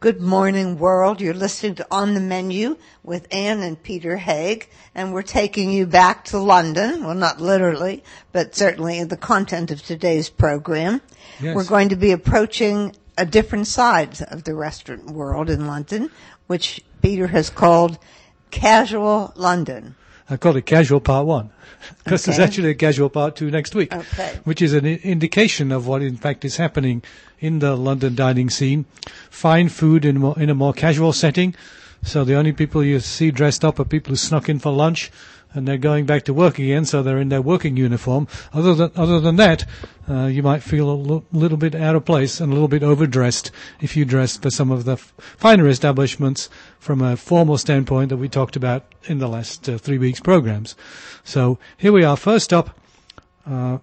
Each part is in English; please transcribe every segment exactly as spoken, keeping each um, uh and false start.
Good morning, world. You're listening to On the Menu with Ann and Peter Haig, and we're taking you back to London. Well, not literally, but certainly in the content of today's program. Yes. We're going to be approaching a different side of the restaurant world in London, which Peter has called Casual London. I call it Casual Part One, because Okay. there's actually a Casual Part Two next week, Okay. which is an i- indication of what in fact is happening in the London dining scene. Fine food in, more, in a more casual setting, so the only people you see dressed up are people who snuck in for lunch, and they're going back to work again, so they're in their working uniform. Other than other than that, uh, you might feel a l- little bit out of place and a little bit overdressed if you dressed for some of the f- finer establishments from a formal standpoint that we talked about in the last uh, three weeks' programs. So here we are. First up, uh,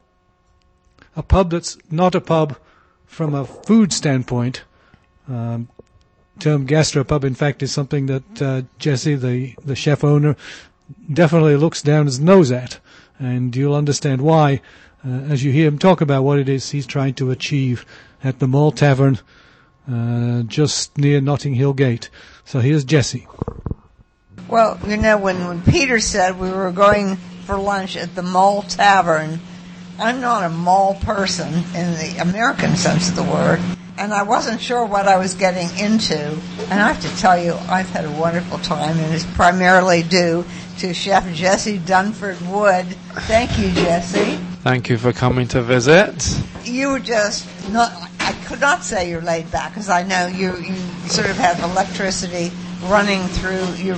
a pub that's not a pub from a food standpoint. Um, term gastropub, in fact, is something that uh, Jesse, the, the chef owner, definitely looks down his nose at, and you'll understand why uh, as you hear him talk about what it is he's trying to achieve at the Mall Tavern uh, just near Notting Hill Gate. So here's Jesse. Well, you know, when, when Peter said we were going for lunch at the Mall Tavern, I'm not a mall person in the American sense of the word, and I wasn't sure what I was getting into. And I have to tell you, I've had a wonderful time, and it's primarily due to Chef Jesse Dunford Wood. Thank you, Jesse. Thank you for coming to visit. You were just not, I could not say you're laid back, because I know you, you sort of have electricity running through your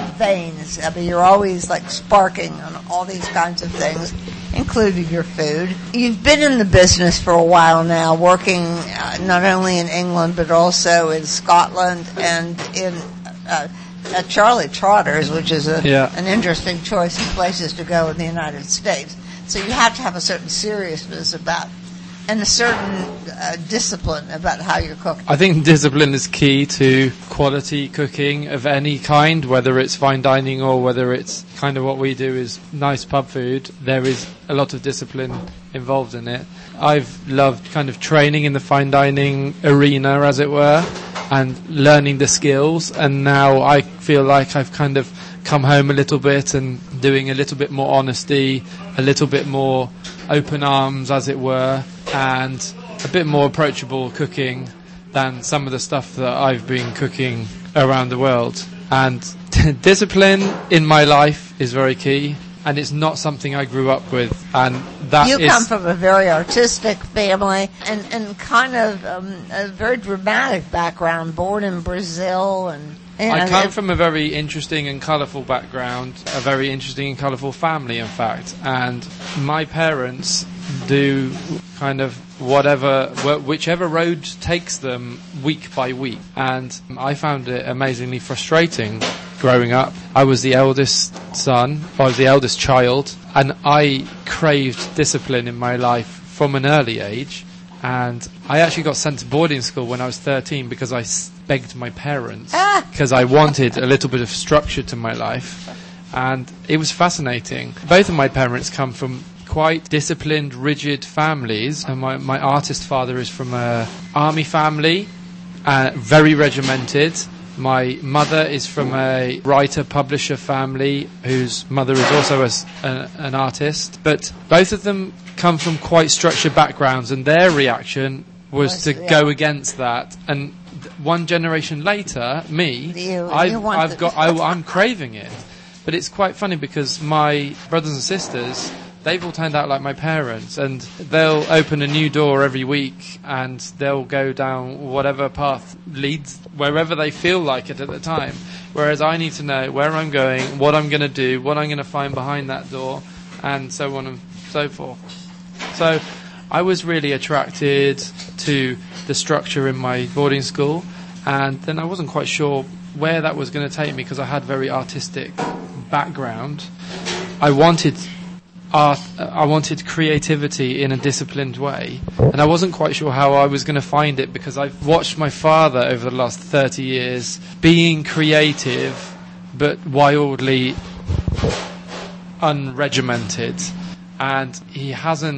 veins. I mean, you're always like sparking on all these kinds of things, including your food. You've been in the business for a while now, working uh, not only in England but also in Scotland and in uh, at Charlie Trotter's, which is a, Yeah. an interesting choice of places to go in the United States. So you have to have a certain seriousness about and a certain uh, discipline about how you're cooking. I think discipline is key to quality cooking of any kind, whether it's fine dining or whether it's kind of what we do is nice pub food. There is a lot of discipline involved in it. I've loved kind of training in the fine dining arena, as it were, and learning the skills, and now I feel like I've kind of come home a little bit and doing a little bit more honesty, a little bit more open arms, as it were, and a bit more approachable cooking than some of the stuff that I've been cooking around the world. And discipline in my life is very key, and it's not something I grew up with. And that You is come from a very artistic family and, and kind of um, a very dramatic background, born in Brazil. and, and I come and- from a very interesting and colourful background, a very interesting and colourful family, in fact. And my parents do kind of whatever, wh- whichever road takes them week by week. And I found it amazingly frustrating growing up. I was the eldest son, I was the eldest child, and I craved discipline in my life from an early age. And I actually got sent to boarding school when I was thirteen because I s- begged my parents, Ah. because I wanted a little bit of structure to my life. And it was fascinating. Both of my parents come from quite disciplined, rigid families. And my, my artist father is from a army family, uh, very regimented. My mother is from a writer-publisher family whose mother is also a s a, an artist. But both of them come from quite structured backgrounds, and their reaction was Was- to yeah. go against that. And th- one generation later, me, You- I've, you want I've the- got, I, I'm craving it. But it's quite funny because my brothers and sisters, they've all turned out like my parents, and they'll open a new door every week and they'll go down whatever path leads wherever they feel like it at the time. Whereas I need to know where I'm going, what I'm going to do, what I'm going to find behind that door, and so on and so forth. So I was really attracted to the structure in my boarding school, and then I wasn't quite sure where that was going to take me because I had very artistic background. I wanted art, I wanted creativity in a disciplined way, and I wasn't quite sure how I was going to find it because I've watched my father over the last thirty years being creative but wildly unregimented, and he hasn't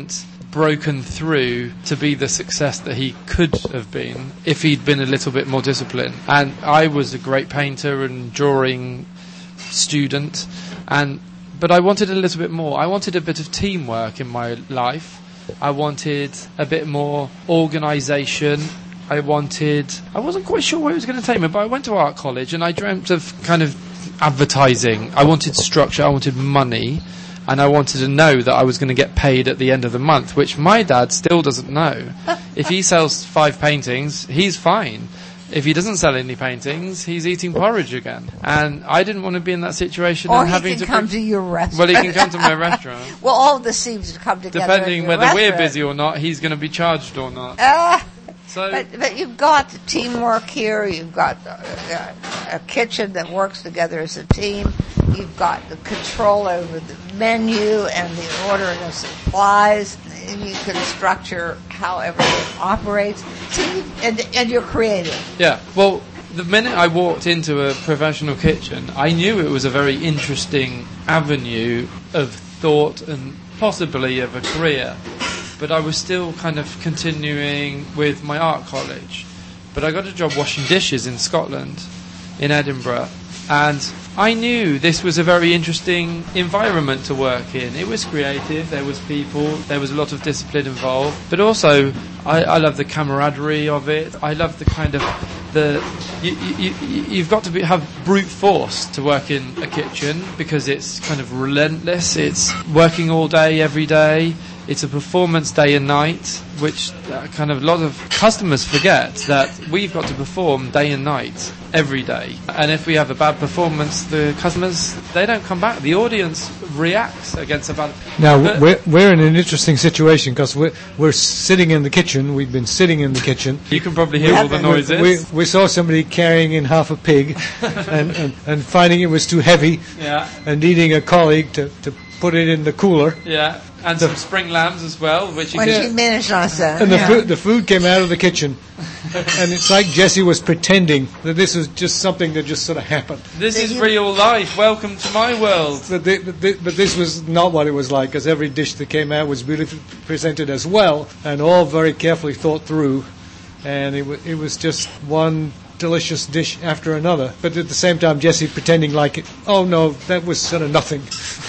broken through to be the success that he could have been if he'd been a little bit more disciplined. And I was a great painter and drawing student, and but I wanted a little bit more. I wanted a bit of teamwork in my life. I wanted a bit more organisation. I wanted... I wasn't quite sure where it was going to take me, but I went to art college and I dreamt of kind of advertising. I wanted structure, I wanted money, and I wanted to know that I was going to get paid at the end of the month, which my dad still doesn't know. If he sells five paintings, he's fine. If he doesn't sell any paintings, he's eating porridge again. And I didn't want to be in that situation. Or and he having can to come pre- to your restaurant. Well, he can come to my restaurant. Well, all the seems to come together. Depending in whether your we're restaurant. busy or not, he's going to be charged or not. Ah. So, But, but you've got teamwork here. You've got a, a kitchen that works together as a team. You've got the control over the menu and the ordering of supplies. And you can structure how everything operates. See, and, and you're creative. yeah. Well, the minute I walked into a professional kitchen, I knew it was a very interesting avenue of thought and possibly of a career. But I was still kind of continuing with my art college. But I got a job washing dishes in Scotland, in Edinburgh, and I knew this was a very interesting environment to work in. It was creative, there was people, there was a lot of discipline involved, but also I, I love the camaraderie of it. I love the kind of the you, you, you, you've got to be, have brute force to work in a kitchen because it's kind of relentless. It's working all day, every day. It's a performance day and night, which uh, kind of a lot of customers forget that we've got to perform day and night every day. And if we have a bad performance, the customers, they don't come back. The audience reacts against a bad... Now, But- we're, we're in an interesting situation because we're, we're sitting in the kitchen. We've been sitting in the kitchen. You can probably hear all the We- noises. We, we saw somebody carrying in half a pig and, and, and finding it was too heavy yeah, and needing a colleague to, to put it in the cooler. yeah. And some spring lambs as well, which you When can... she managed on that. And the, yeah. food, the food came out of the kitchen. And it's like Jesse was pretending that this was just something that just sort of happened. This Did is you- real life. Welcome to my world. But, the, but, the, but this was not what it was like, because every dish that came out was beautifully presented as well, and all very carefully thought through. And it, w- it was just one delicious dish after another. But at the same time, Jesse pretending like, it, oh no, that was sort of nothing.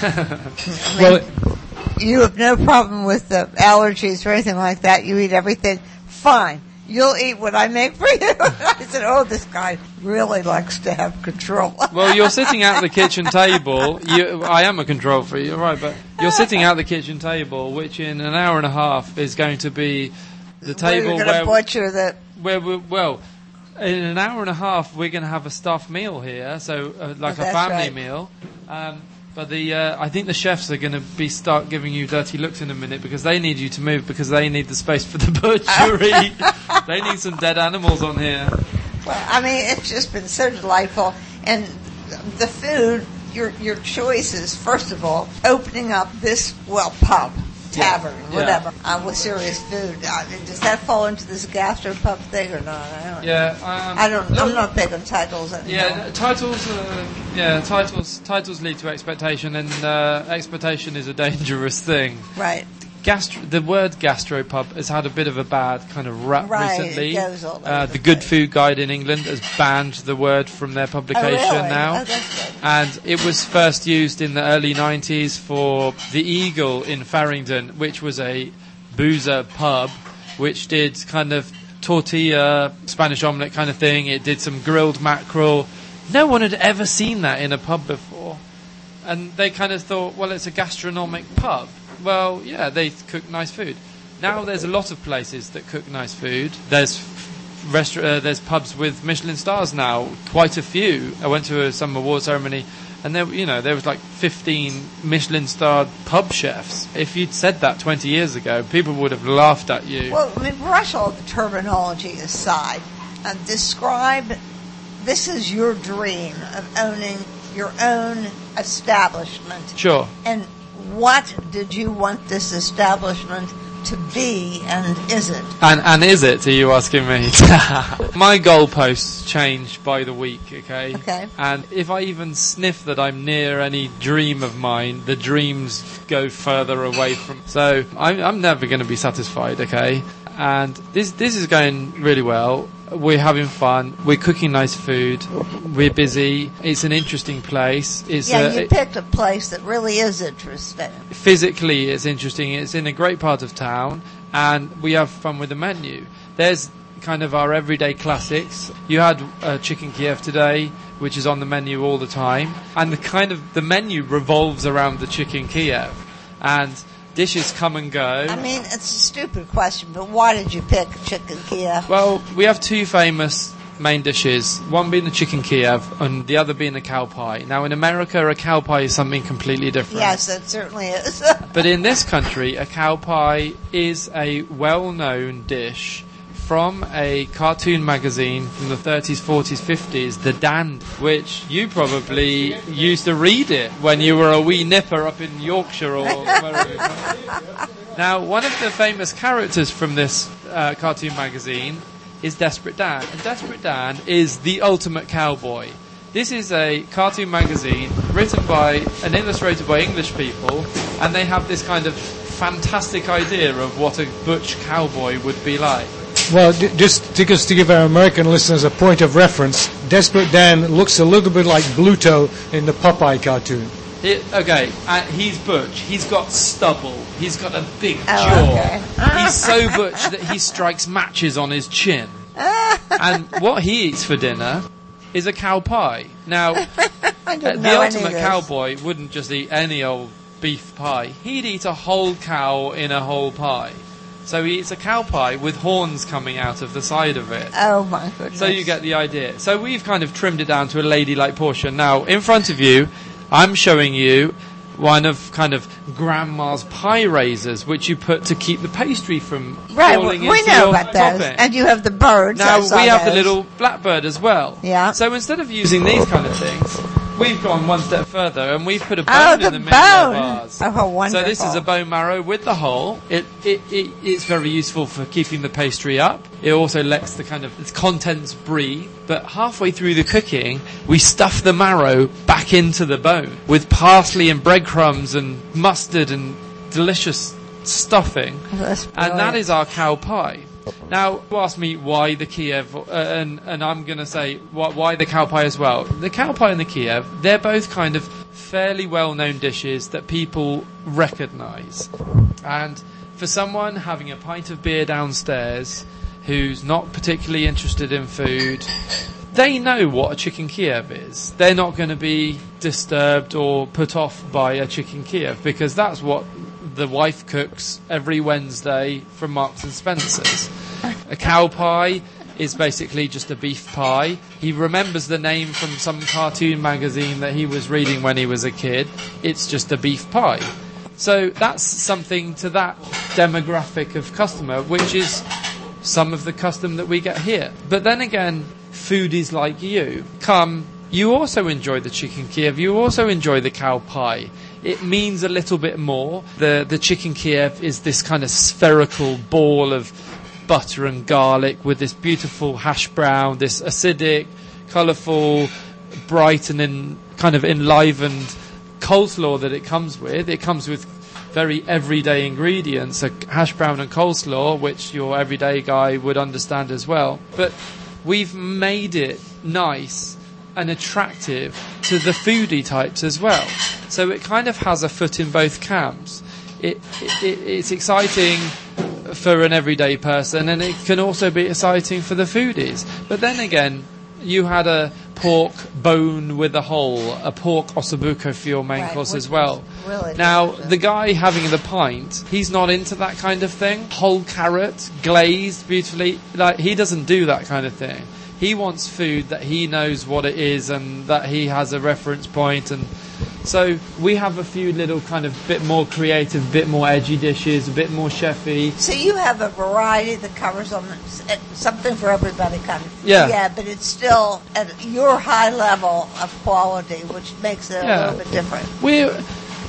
Well, it, You have no problem with the allergies or anything like that. You eat everything. Fine. You'll eat what I make for you. I said, oh, this guy really likes to have control. Well, you're sitting at the kitchen table. You, I am a control freak, you're right, but you're sitting at the kitchen table, which in an hour and a half is going to be the table We're going where, to butcher the... where we well, in an hour and a half we're going to have a staff meal here, so uh, like Oh, a that's family right. meal. Um, but the uh, I think the chefs are going to be start giving you dirty looks in a minute because they need you to move because they need the space for the butchery. They need some dead animals on here. Well, I mean, it's just been so delightful. And the food, your your choices, first of all, opening up this, well, pub, tavern, Yeah. whatever, uh, with serious food. Uh, does that fall into this gastropub thing or not? I don't Yeah, um, I don't, no- I'm not big on titles anymore. Yeah, n- titles. Uh, yeah, titles. Titles lead to expectation, and uh, expectation is a dangerous thing. Right. Gastro, the word gastropub has had a bit of a bad kind of rap Right, it recently. goes all over Uh, the the Good place. Food Guide in England has banned the word from their publication Oh, really? now. Oh, that's good. And it was first used in the early nineties for the Eagle in Farringdon, which was a boozer pub, which did kind of tortilla, Spanish omelette kind of thing. It did some grilled mackerel. No one had ever seen that in a pub before. And they kind of thought, well, it's a gastronomic pub. Well, yeah, they cook nice food. Now there's a lot of places that cook nice food. There's restaur- uh, there's pubs with Michelin stars now, quite a few. I went to a, some award ceremony, and there, you know, there was like fifteen Michelin-starred pub chefs. If you'd said that twenty years ago, people would have laughed at you. Well, I mean, brush all the terminology aside. Uh, describe, this is your dream of owning your own establishment. Sure. And what did you want this establishment to be, and is it? And and is it? Are you asking me? My goalposts change by the week, okay? Okay. And if I even sniff that I'm near any dream of mine, the dreams go further away from. So I'm I'm never going to be satisfied, okay? And this this is going really well. We're having fun. We're cooking nice food. We're busy. It's an interesting place. It's Yeah, a, you it- picked a place that really is interesting. physically it's interesting. It's in a great part of town, and we have fun with the menu. There's kind of our everyday classics. You had uh, chicken Kiev today, which is on the menu all the time, and the kind of the menu revolves around the chicken Kiev, and dishes come and go. I mean, it's a stupid question, but why did you pick chicken Kiev? Well, we have two famous main dishes, one being the chicken Kiev and the other being the cow pie. Now in America, a cow pie is something completely different. Yes, it certainly is. But in this country, a cow pie is a well-known dish from a cartoon magazine from the thirties, forties, fifties, The Dand, which you probably used to read it when you were a wee nipper up in Yorkshire or wherever. Now, one of the famous characters from this uh, cartoon magazine is Desperate Dan. And Desperate Dan is the ultimate cowboy. This is a cartoon magazine written by and illustrated by English people, and they have this kind of fantastic idea of what a butch cowboy would be like. Well, d- just to, just to give our American listeners a point of reference, Desperate Dan looks a little bit like Bluto in the Popeye cartoon. It, okay, uh, he's butch. He's got stubble. He's got a big Oh, jaw. okay. He's so butch that he strikes matches on his chin. And what he eats for dinner is a cow pie. Now, I uh, didn't the know any of ultimate this. cowboy wouldn't just eat any old beef pie. He'd eat a whole cow in a whole pie. So he eats a cow pie with horns coming out of the side of it. Oh my goodness. So you get the idea. So we've kind of trimmed it down to a ladylike portion. Now, in front of you, I'm showing you one of kind of grandma's pie raisers, which you put to keep the pastry from Right, falling we, we into know your about those. topping. And you have the birds. Now I saw we have the those. little blackbird as well. Yeah. So instead of using these kind of things, we've gone one step further and we've put a bone Oh, in the the middle of bone. ours. Oh, how wonderful. So this is a bone marrow with the hole. It, it, it it's very useful for keeping the pastry up. It also lets the kind of its contents breathe. But halfway through the cooking, we stuff the marrow back into the bone with parsley and breadcrumbs and mustard and delicious stuffing. That's And that brilliant. is our cow pie. Now, you ask me why the Kiev, uh, and, and I'm going to say why, why the cow pie as well. The cow pie and the Kiev, they're both kind of fairly well-known dishes that people recognise. And for someone having a pint of beer downstairs who's not particularly interested in food, they know what a chicken Kiev is. They're not going to be disturbed or put off by a chicken Kiev because that's what the wife cooks every Wednesday from Marks and Spencer's. A cow pie is basically just a beef pie. He remembers the name from some cartoon magazine that he was reading when he was a kid. It's just a beef pie. So that's something to that demographic of customer, which is some of the custom that we get here. But then again, foodies like you come, you also enjoy the chicken Kiev, you also enjoy the cow pie. It means a little bit more. The the chicken Kiev is this kind of spherical ball of butter and garlic with this beautiful hash brown, this acidic, colourful, bright and in, kind of enlivened coleslaw that it comes with. It comes with very everyday ingredients, a hash brown and coleslaw, which your everyday guy would understand as well. But we've made it nice and attractive to the foodie types as well. So it kind of has a foot in both camps. It, it, it it's exciting for an everyday person, and it can also be exciting for the foodies. But then again, you had a pork bone with a hole, a pork ossobuco for your main Right, course which as well. was really Now, delicious. the guy having the pint, he's not into that kind of thing. Whole carrot, glazed beautifully, like he doesn't do that kind of thing. He wants food that he knows what it is and that he has a reference point. And so we have a few little kind of bit more creative, bit more edgy dishes, a bit more chefy. So you have a variety that covers on something for everybody, kind of. Yeah. Yeah, but it's still at your high level of quality, which makes it Yeah. a little bit different. We're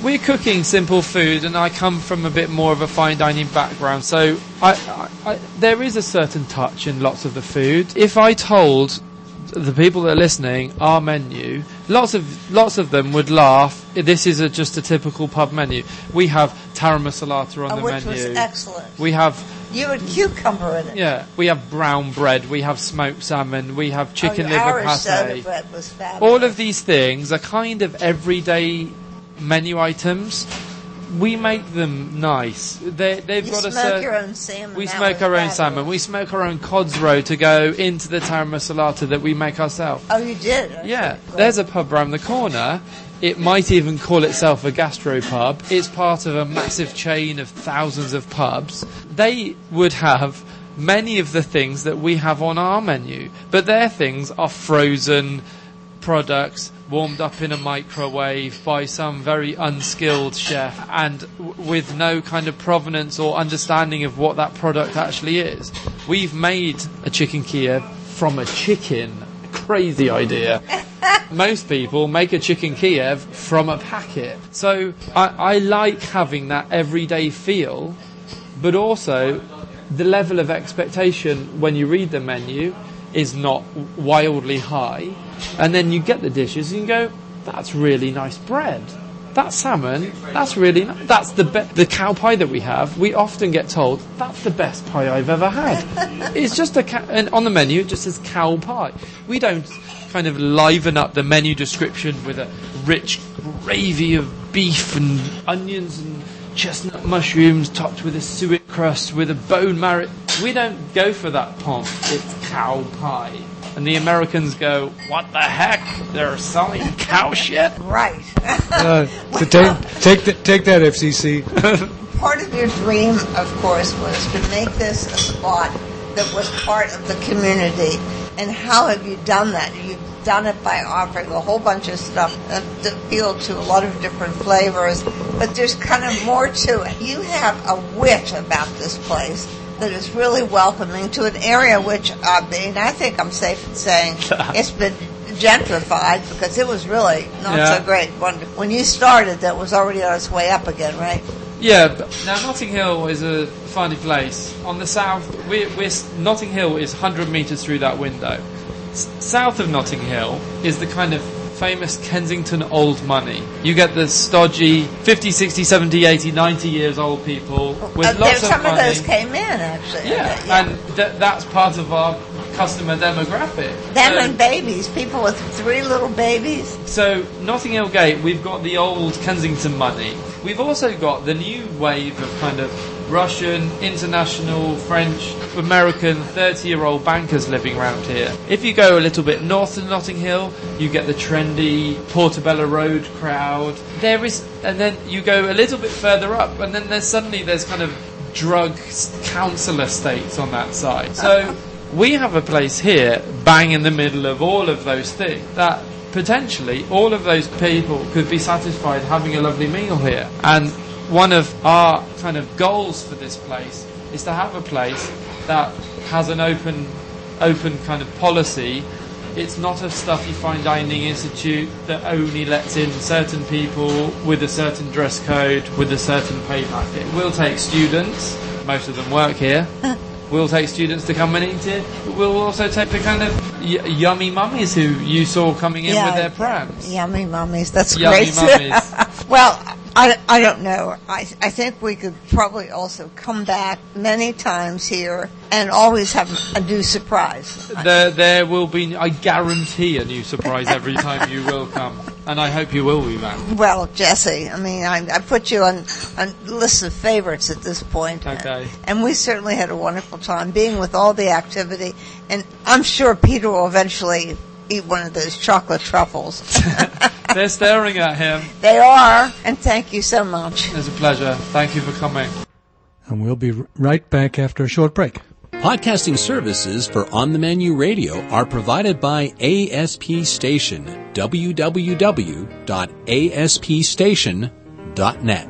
we're cooking simple food, and I come from a bit more of a fine dining background, so I, I, I, there is a certain touch in lots of the food. If I told the people that are listening our menu, lots of lots of them would laugh. This is a, just a typical pub menu. We have tara masalata on oh, the which menu. was excellent. We have you had cucumber in it. Yeah, we have brown bread. We have smoked salmon. We have chicken oh, liver Irish pate. soda bread was fabulous. All of these things are kind of everyday menu items. We make them nice. They, they've you got a smoke certain. your own salmon. We that smoke was our own fabulous. salmon. We smoke our own cod's roe to go into the tara masalata that we make ourselves. Oh, you did? That's Yeah, great. there's a pub round the corner. It might even call itself a gastropub. It's part of a massive chain of thousands of pubs. They would have many of the things that we have on our menu, but their things are frozen products warmed up in a microwave by some very unskilled chef and w- with no kind of provenance or understanding of what that product actually is. We've made a chicken Kiev from a chicken. Crazy idea. Most people make a chicken Kiev from a packet. So I, I like having that everyday feel, but also the level of expectation when you read the menu is not wildly high, and then you get the dishes and you go, that's really nice bread, that salmon, that's really nice. That's the be- the cow pie that we have, we often get told that's the best pie I've ever had. It's just a ca- and on the menu it just says cow pie. We don't kind of liven up the menu description with a rich gravy of beef and onions and chestnut mushrooms topped with a suet crust with a bone marrow. We don't go for that pomp. It's cow pie. And the Americans go, what the heck? They're selling cow shit? Right. Uh, so take take the, take that, F C C. Part of your dream, of course, was to make this a spot that was part of the community. And how have you done that? You've done it by offering a whole bunch of stuff that appeal to a lot of different flavors, but there's kind of more to it. You have a wit about this place that is really welcoming to an area which, I mean, I think I'm safe in saying it's been gentrified because it was really not Yeah. so great. When, when you started, that was already on its way up again, right? Yeah, but now Notting Hill is a funny place. On the south, we're, we're, Notting Hill is one hundred metres through that window. S- south of Notting Hill is the kind of famous Kensington old money. You get the stodgy fifty, sixty, seventy, eighty, ninety years old people with Uh, there, lots of some money. of those came in, actually. Yeah, yeah. and th- that's part of our customer demographic. Them So- and babies, people with three little babies. So, Notting Hill Gate, we've got the old Kensington money. We've also got the new wave of kind of Russian, international, French, American, thirty-year-old bankers living around here. If you go a little bit north of Notting Hill, you get the trendy Portobello Road crowd. There is, and then you go a little bit further up, and then there's suddenly there's kind of drug council estates on that side. So we have a place here, bang in the middle of all of those things, that potentially all of those people could be satisfied having a lovely meal here. And one of our kind of goals for this place is to have a place that has an open open kind of policy. It's not a stuffy fine dining institute that only lets in certain people with a certain dress code, with a certain pay packet. We'll take students, most of them work here. We'll take students to come and eat it. We'll also take the kind of y- yummy mummies who you saw coming in Yeah, with their prams. Yummy mummies, that's Yummy great. mummies. Well, I, I don't know. I, I think we could probably also come back many times here and always have a new surprise. There, there will be, I guarantee, a new surprise every time you will come. And I hope you will be back. Well, Jesse, I mean, I, I put you on on list of favorites at this point. Okay. And we certainly had a wonderful time being with all the activity. And I'm sure Peter will eventually eat one of those chocolate truffles. They're staring at him. They are. And thank you so much. It's a pleasure. Thank you for coming. And we'll be r- right back after a short break. Podcasting services for On the Menu Radio are provided by A S P Station, w w w dot a s p station dot net.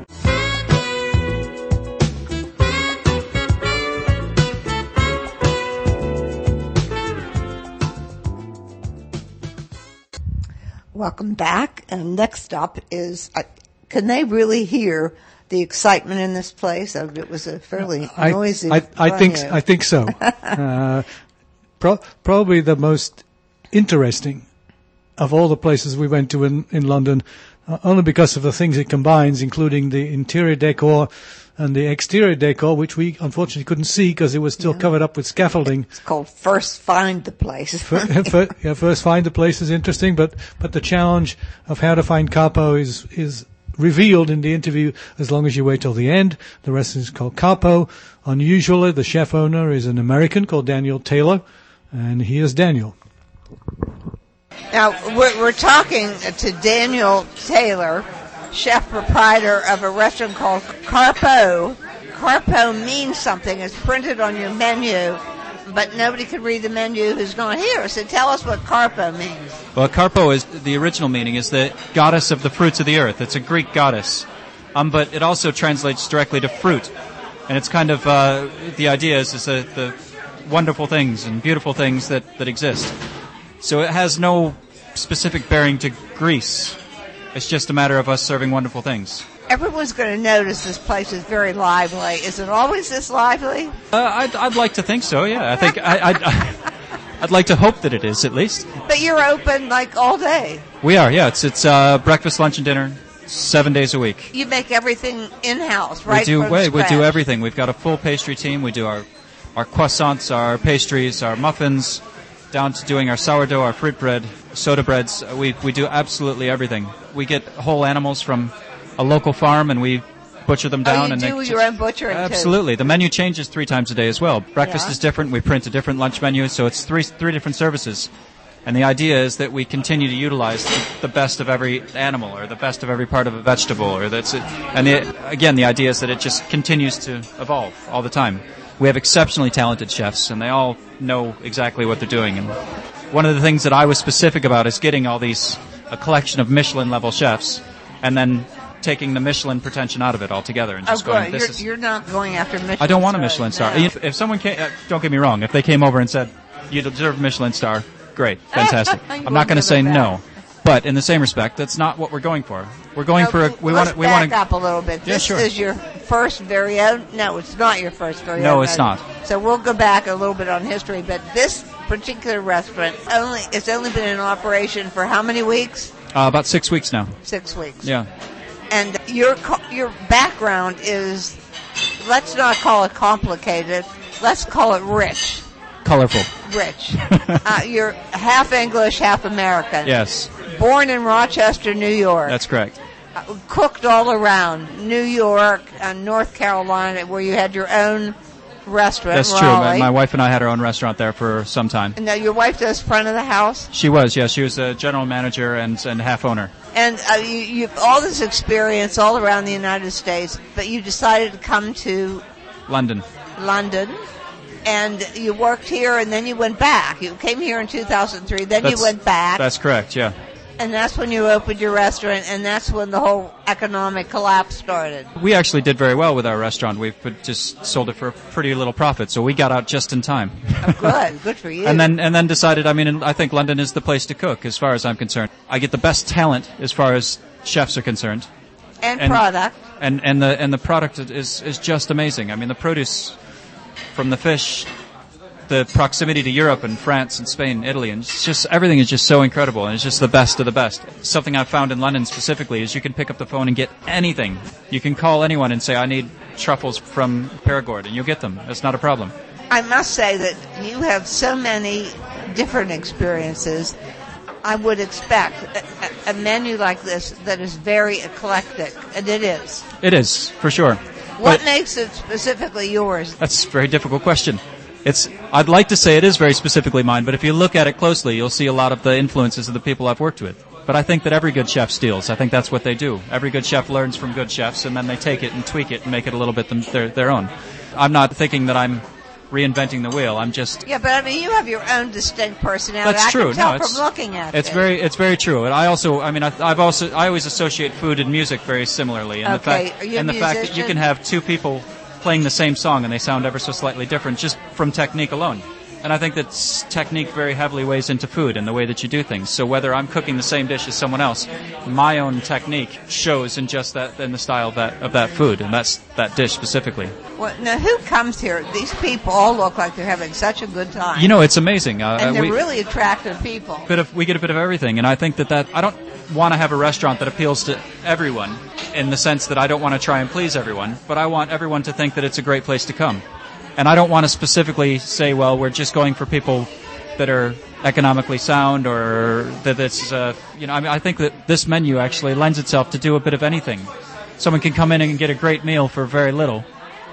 Welcome back. And next up is a can they really hear the excitement in this place? It was a fairly I, noisy I, I think venue. I think so. uh, pro- probably the most interesting of all the places we went to in, in London, uh, only because of the things it combines, including the interior decor and the exterior decor, which we unfortunately couldn't see because it was still Yeah. covered up with scaffolding. It's called First Find the Place. First, yeah, first find the place is interesting, but, but the challenge of how to find Capo is, is revealed in the interview as long as you wait till the end. The rest is called Capo. Unusually, the chef owner is an American called Daniel Taylor, and he is Daniel. Now, we're, we're talking to Daniel Taylor, chef proprietor of a restaurant called Carpo. Carpo means something. It's printed on your menu, but nobody could read the menu who's not here. So tell us what Carpo means. Well, Carpo is the original meaning is the goddess of the fruits of the earth. It's a Greek goddess, um, but it also translates directly to fruit, and it's kind of uh, the idea is, is the, the wonderful things and beautiful things that, that exist. So it has no specific bearing to Greece. It's just a matter of us serving wonderful things. Everyone's going to notice this place is very lively. Is it always this lively? Uh, I'd, I'd like to think so. Yeah, I think I, I'd, I'd like to hope that it is at least. But you're open like all day. We are. Yeah, it's it's uh, breakfast, lunch, and dinner, seven days a week. You make everything in-house, right? We do. from Wait, we do scratch. everything. We've got a full pastry team. We do our our croissants, our pastries, our muffins, down to doing our sourdough, our fruit bread, soda breads. We we do absolutely everything. We get whole animals from a local farm and we butcher them down. Oh, you and do they, your own butchering too? Absolutely. The menu changes three times a day as well. Breakfast Yeah. is different. We print a different lunch menu, so it's three three different services. And the idea is that we continue to utilize the, the best of every animal or the best of every part of a vegetable. Or that's it. And the, again, the idea is that it just continues to evolve all the time. We have exceptionally talented chefs, and they all know exactly what they're doing. And one of the things that I was specific about is getting all these, a collection of Michelin-level chefs, and then taking the Michelin pretension out of it altogether and just oh, going, good. this You're, is... you're not going after Michelin I don't want a stars, Michelin star. no. If, if someone came, uh, don't get me wrong, if they came over and said, you deserve a Michelin star, great, fantastic. You I'm won't not going to give say them no. that. But in the same respect, that's not what we're going for. We're going No, for a, we let's want we back want up a little bit. Yeah, This sure. is your first very own. No, it's not your first very No, own. it's not. So we'll go back a little bit on history. But this particular restaurant only it's only been in operation for how many weeks? uh, about six weeks now. Six weeks. Yeah. And your co- your background is, let's not call it complicated. Let's call it rich. Colorful. Rich. uh, you're half English, half American. Yes, Born in Rochester, New York. that's correct. Uh, cooked all around New York and North Carolina, where you had your own restaurant. That's true. My, Raleigh. my wife and I had our own restaurant there for some time. Now your wife does front of the house, She was, yes. She was a general manager and, and half owner. and uh, you, you've all this experience all around the United States, but you decided to come to London. London, and you worked here, and then you went back. You came here in two thousand three, then That's- you went back, That's correct, yeah. and that's when you opened your restaurant, and that's when the whole economic collapse started. We actually did very well with our restaurant. We just sold it for a pretty little profit, so we got out just in time. Oh, good, good for you. And then and then decided, I mean, I think London is the place to cook as far as I'm concerned. I get the best talent as far as chefs are concerned. and, and- product. And and the and the product is is just amazing. I mean, the produce from the fish, the proximity to Europe and France and Spain, Italy, and it's just everything is just so incredible, and it's just the best of the best. Something I've found in London specifically is you can pick up the phone and get anything. You can call anyone and say, I need truffles from Perigord, and you'll get them. That's not a problem. I must say that you have so many different experiences. I would expect a, a menu like this that is very eclectic, and it is. It is, for sure. What But makes it specifically yours? that's a very difficult question. It's, I'd like to say it is very specifically mine, but if you look at it closely, you'll see a lot of the influences of the people I've worked with. But I think that every good chef steals. I think that's what they do. Every good chef learns from good chefs, and then they take it and tweak it and make it a little bit them, their, their own. I'm not thinking that I'm reinventing the wheel. I'm just... Yeah, but I mean, you have your own distinct personality. That's I true. can tell No, it's- from looking at It's it. very, it's very true. And I also, I mean, I, I've also, I always associate food and music very similarly. And Okay. the fact, Are you a and the fact that you musician? can have two people playing the same song and they sound ever so slightly different just from technique alone. And I think that s- technique very heavily weighs into food and the way that you do things. So whether I'm cooking the same dish as someone else, my own technique shows in just that, in the style of that of that food, and that's that dish specifically. Well, now, who comes here? These people all look like they're having such a good time. You know, it's amazing. Uh, and they're we, really attractive people. bit of, we get a bit of everything, and I think that, that I don't want to have a restaurant that appeals to everyone in the sense that I don't want to try and please everyone, but I want everyone to think that it's a great place to come. And I don't want to specifically say, well, we're just going for people that are economically sound or that it's, uh, you know, I mean, I think that this menu actually lends itself to do a bit of anything. Someone can come in and get a great meal for very little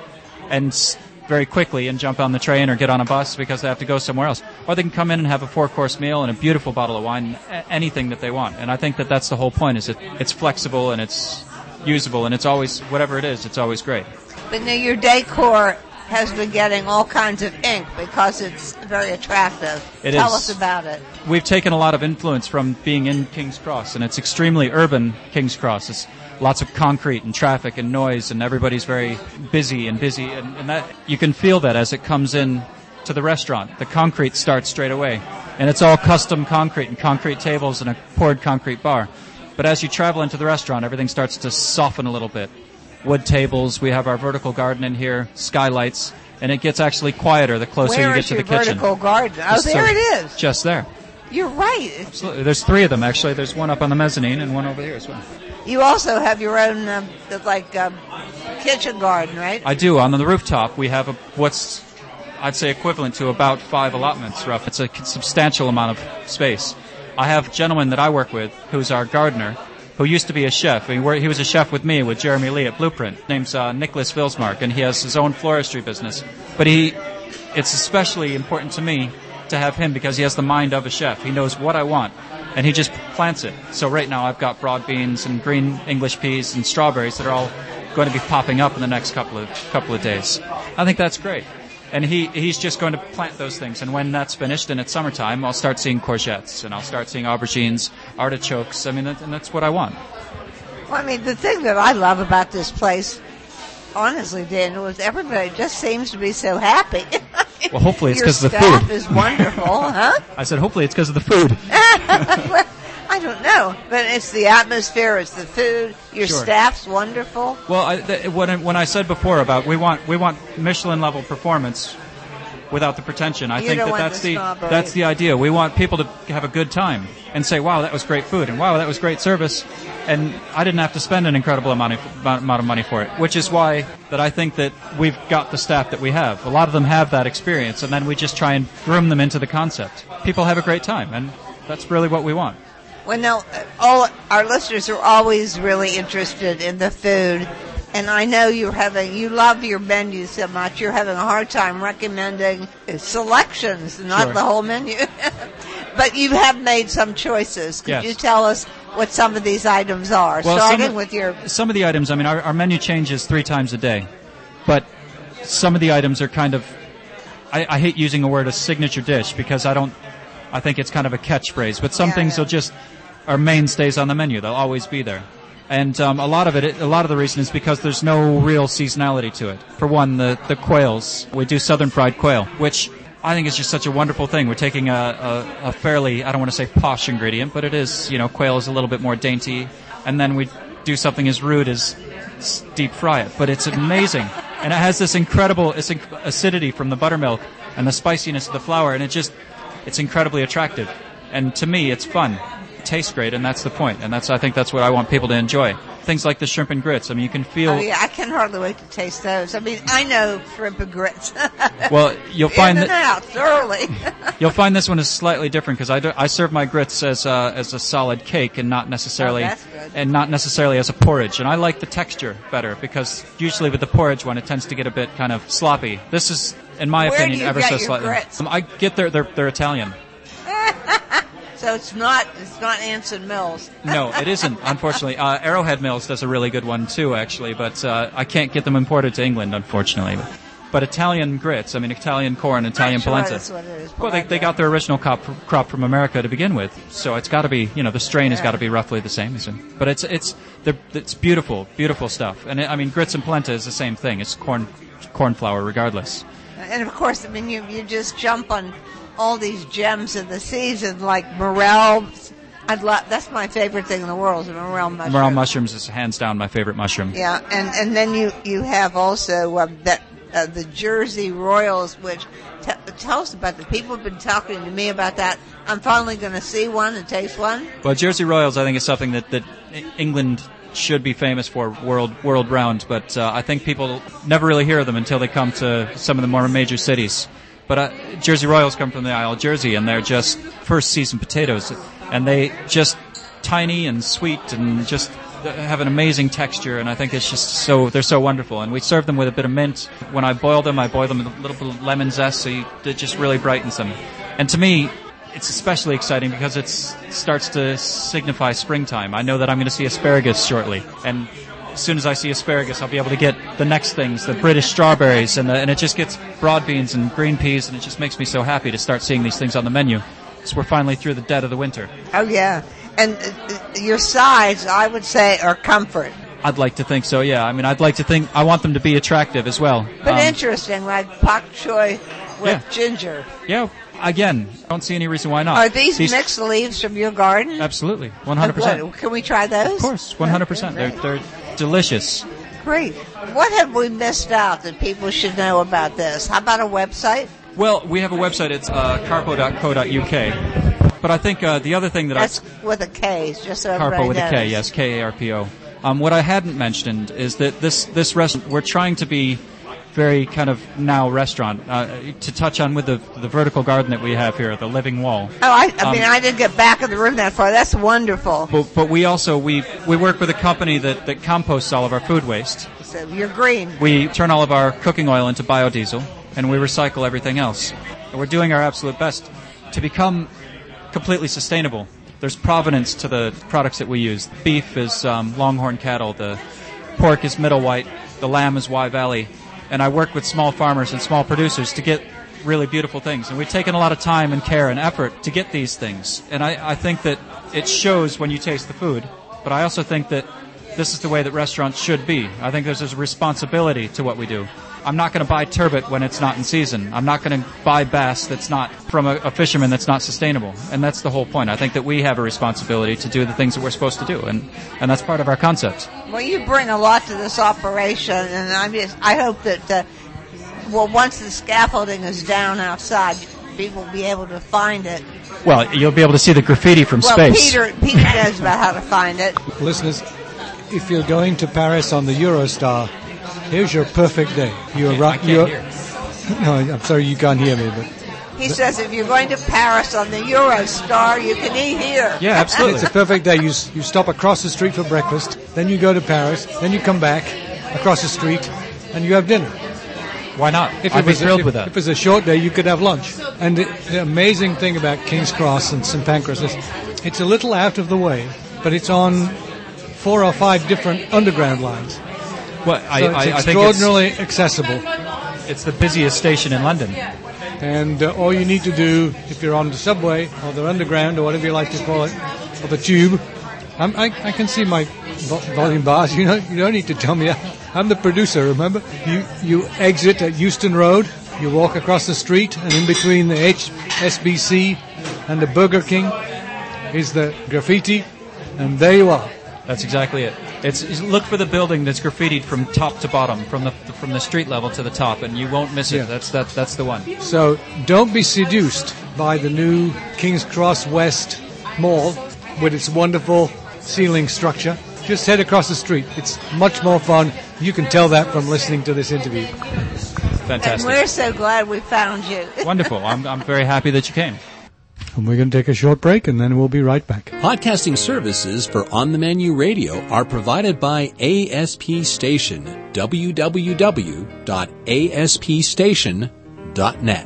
and s- very quickly and jump on the train or get on a bus because they have to go somewhere else. Or they can come in and have a four-course meal and a beautiful bottle of wine, a- anything that they want. And I think that that's the whole point, is that it's flexible and it's usable and it's always, whatever it is, it's always great. But now your decor has been getting all kinds of ink because it's very attractive. It Tell is. us about it. We've taken a lot of influence from being in King's Cross, and it's extremely urban King's Cross. It's lots of concrete and traffic and noise, and everybody's very busy and busy, and, and that you can feel that as it comes in to the restaurant. The concrete starts straight away, and it's all custom concrete and concrete tables and a poured concrete bar. But as you travel into the restaurant, everything starts to soften a little bit. Wood tables, we have our vertical garden in here, skylights, and it gets actually quieter the closer Where you get is to your the kitchen. vertical garden? Oh, Just there so- it is. Just there. You're right. Absolutely. There's three of them, actually. There's one up on the mezzanine and one over here as well. You also have your own, um, like, um, kitchen garden, right? I do. On the rooftop, we have a, what's, I'd say, equivalent to about five allotments, rough. It's a substantial amount of space. I have a gentleman that I work with who's our gardener, who used to be a chef. He, wor- he was a chef with me, with Jeremy Lee at Blueprint. Name's uh, Nicholas Vilsmark, and he has his own floristry business. But he, it's especially important to me to have him because he has the mind of a chef. He knows what I want, and he just plants it. So right now I've got broad beans and green English peas and strawberries that are all going to be popping up in the next couple of couple of days. I think that's great. And he, he's just going to plant those things. And when that's finished and it's summertime, I'll start seeing courgettes and I'll start seeing aubergines, artichokes. I mean, that, and that's what I want. Well, I mean, the thing that I love about this place, honestly, Daniel, is everybody just seems to be so happy. Well, hopefully it's Your because of the staff food. is wonderful, huh? I said hopefully it's because of the food. Well, I don't know, but it's the atmosphere, it's the food. Your Sure. staff's wonderful. Well, I, th- when, I, when I said before about we want we want Michelin level performance without the pretension, I You think don't that want that's the the snobbery. that's the idea. We want people to have a good time and say, "Wow, that was great food," and "Wow, that was great service," and I didn't have to spend an incredible amount of, amount of money for it. Which is why that I think that we've got the staff that we have. A lot of them have that experience, and then we just try and groom them into the concept. People have a great time, and that's really what we want. Well, now, all our listeners are always really interested in the food, and I know you're having, you love your menu so much, you're having a hard time recommending selections, not Sure. the whole menu. But you have made some choices. Could Yes. you tell us what some of these items are? Well, Starting some of- with your, Some of the items, I mean, our, our menu changes three times a day, but some of the items are kind of, I, I hate using a word, a signature dish, because I don't, I think it's kind of a catchphrase, but some Yeah, things yeah. will just, are mainstays on the menu. They'll always be there. And um, a lot of it, a lot of the reason is because there's no real seasonality to it. For one, the, the quails, we do southern fried quail, which I think is just such a wonderful thing. We're taking a, a, a fairly, I don't want to say posh ingredient, but it is, you know, quail is a little bit more dainty, and then we do something as rude as s- deep fry it. But it's amazing. And it has this incredible it's inc- acidity from the buttermilk and the spiciness of the flour, and it just, it's incredibly attractive. And to me, it's fun. It tastes great, and that's the point. And that's, I think that's what I want people to enjoy. Things like the shrimp and grits. I mean, you can feel... oh yeah, I can hardly wait to taste those. I mean, I know shrimp and grits. Well, you'll find In and that out, thoroughly. you'll find this one is slightly different because I, do, I serve my grits as a, as a solid cake and not necessarily Oh, that's good. and not necessarily as a porridge. And I like the texture better because usually with the porridge one, it tends to get a bit kind of sloppy. This is, in my Where opinion, do you ever get so your slightly. grits? Um, I get their they're, they're Italian. So it's not, it's not Anson Mills. No, it isn't, unfortunately. Uh, Arrowhead Mills does a really good one too, actually, but uh, I can't get them imported to England, unfortunately. But, but Italian grits, I mean, Italian corn, Italian I'm sure polenta. that's what it is. Well, they, they got their original crop, crop from America to begin with, so it's got to be, you know, the strain has Yeah. got to be roughly the same. Isn't it? But it's it's they're- it's beautiful, beautiful stuff. And it, I mean, grits and polenta is the same thing. It's corn corn flour, regardless. and of course, I mean, you, you just jump on all these gems of the season, like morel. I'd love, that's my favorite thing in the world, is morel mushrooms. Morel mushrooms is hands down my favorite mushroom. Yeah, and, and then you, you have also uh, that uh, the Jersey Royals, which t- tell us about the people have been talking to me about that. I'm finally going to see one and taste one. Well, Jersey Royals, I think, is something that, that England should be famous for world world round, but uh, I think people never really hear of them until they come to some of the more major cities. But uh, Jersey Royals come from the Isle of Jersey, and they're just first season potatoes, and they just tiny and sweet and just have an amazing texture, and I think it's just so, they're so wonderful. And we serve them with a bit of mint. When I boil them, I boil them with a little bit of lemon zest, so you, it just really brightens them. And to me, it's especially exciting because it starts to signify springtime. I know that I'm going to see asparagus shortly, and as soon as I see asparagus, I'll be able to get the next things, the British strawberries, and, the, and it just gets broad beans and green peas, and it just makes me so happy to start seeing these things on the menu. So we're finally through the dead of the winter. Oh, yeah. And uh, your sides, I would say, are comfort. I'd like to think so, yeah. I mean, I'd like to think, I want them to be attractive as well. But um, interesting, like pak choy with yeah. ginger. Yeah, again, I don't see any reason why not. Are these, these mixed leaves from your garden? Absolutely, one hundred percent. Oh, can we try those? Of course, one hundred percent. They're, they're delicious. Great. What have we missed out that people should know about this? How about a website? Well, we have a website. It's uh, carpo dot co dot U K. But I think uh, the other thing that That's I... with a K, just so Carpo everybody with knows. a K, yes, K A R P O. Um, what I hadn't mentioned is that this, this restaurant, we're trying to be very kind of now restaurant, uh, to touch on with the, the vertical garden that we have here, the living wall. Oh, I, I Um, mean, I didn't get back in the room that far. That's wonderful. But, but we also, we, we work with a company that, that composts all of our food waste. So you're green. We turn all of our cooking oil into biodiesel, and we recycle everything else. And we're doing our absolute best to become completely sustainable. There's provenance to the products that we use. Beef is um, Longhorn cattle. The pork is Middle White. The lamb is Wye Valley. And I work with small farmers and small producers to get really beautiful things. And we've taken a lot of time and care and effort to get these things. And I, I think that it shows when you taste the food. But I also think that this is the way that restaurants should be. I think there's a responsibility to what we do. I'm not going to buy turbot when it's not in season. I'm not going to buy bass that's not from a, a fisherman that's not sustainable. And that's the whole point. I think that we have a responsibility to do the things that we're supposed to do. And, and that's part of our concept. Well, you bring a lot to this operation, and I'm just, I hope that, uh, well, once the scaffolding is down outside, people will be able to find it. Well, you'll be able to see the graffiti from well, space. Peter, Peter knows about how to find it. Listeners, if you're going to Paris on the Eurostar, here's your perfect day. You're I can't you're, hear. No, I'm sorry you can't hear me, but He says if you're going to Paris on the Eurostar, you can eat here. Yeah, absolutely. it's a perfect day. You s- you stop across the street for breakfast, then you go to Paris, then you come back across the street, and you have dinner. Why not? If I'd it be was a, thrilled if, with that. if it was a short day, you could have lunch. And the, the amazing thing about King's Cross and Saint Pancras is it's a little out of the way, but it's on four or five different underground lines. Well, I, So it's I, I think it's, extraordinarily accessible. it's the busiest station in London. And uh, all you need to do, if you're on the subway or the underground or whatever you like to call it, or the tube, I'm, I, I can see my vo- volume bars. You know, you don't need to tell me. I'm the producer. Remember, you you exit at Euston Road, you walk across the street, and in between the H S B C and the Burger King is the graffiti, and there you are. That's exactly it. It's, it's look for the building that's graffitied from top to bottom, from the from the street level to the top, and you won't miss it. Yeah. That's that that's the one. So don't be seduced by the new King's Cross West Mall with its wonderful ceiling structure. Just head across the street. It's much more fun. You can tell that from listening to this interview. And Fantastic. we're so glad we found you. Wonderful. I'm I'm very happy that you came. And we're going to take a short break, and then we'll be right back. Podcasting services for On the Menu Radio are provided by A S P Station, w w w dot a s p station dot net.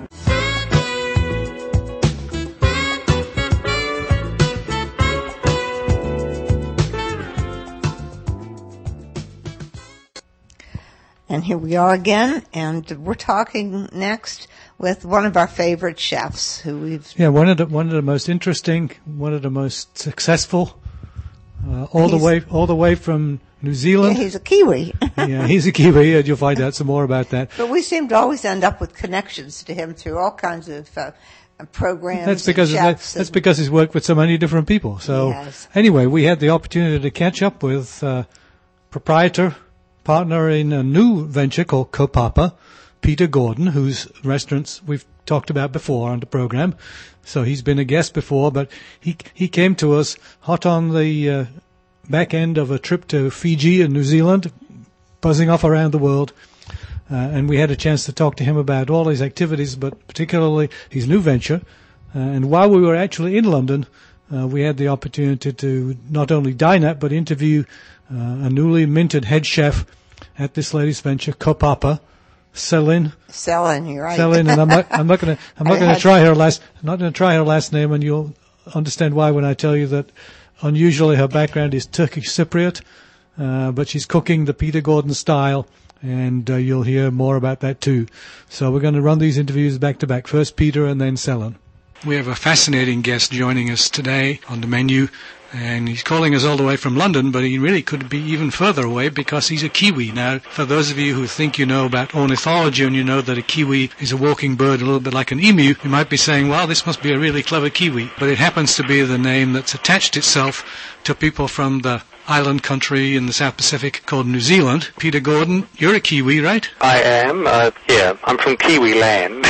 And here we are again, and we're talking next with one of our favorite chefs who we've... Yeah, one of the one of the most interesting, one of the most successful, uh, all the He's- way all the way from New Zealand. Yeah, he's a Kiwi. Yeah, he's a Kiwi, and you'll find out some more about that. But we seem to always end up with connections to him through all kinds of uh, programs. That's because and of that, chefs that's and- because he's worked with so many different people. So Yes. anyway, we had the opportunity to catch up with uh, proprietor, partner in a new venture called Kopapa, Peter Gordon, whose restaurants we've talked about before on the program. So he's been a guest before, but he he came to us hot on the uh, back end of a trip to Fiji and New Zealand, buzzing off around the world. Uh, and we had a chance to talk to him about all his activities, but particularly his new venture. Uh, and while we were actually in London, uh, we had the opportunity to not only dine at, but interview uh, a newly minted head chef at this latest venture, Kopapa, Selin. Selling, you're right. Selin, and I'm not, I'm not going to, I'm not I going to had- try her last, I'm not going to try her last name, and you'll understand why when I tell you that unusually her background is Turkish Cypriot, uh, but she's cooking the Peter Gordon style, and uh, you'll hear more about that too. So we're going to run these interviews back to back. First Peter and then Selin. We have a fascinating guest joining us today on the menu, and he's calling us all the way from London, but he really could be even further away because he's a Kiwi. Now, for those of you who think you know about ornithology and you know that a Kiwi is a walking bird a little bit like an emu, you might be saying, well, this must be a really clever Kiwi. But it happens to be the name that's attached itself to people from the island country in the South Pacific called New Zealand. Peter Gordon, you're a Kiwi, right? I am, uh, yeah, I'm from Kiwi land.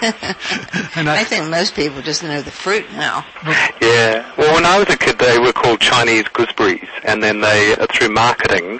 And I think most people just know the fruit now. Yeah, well, when I was a kid, they were called Chinese gooseberries, and then they, uh, through marketing,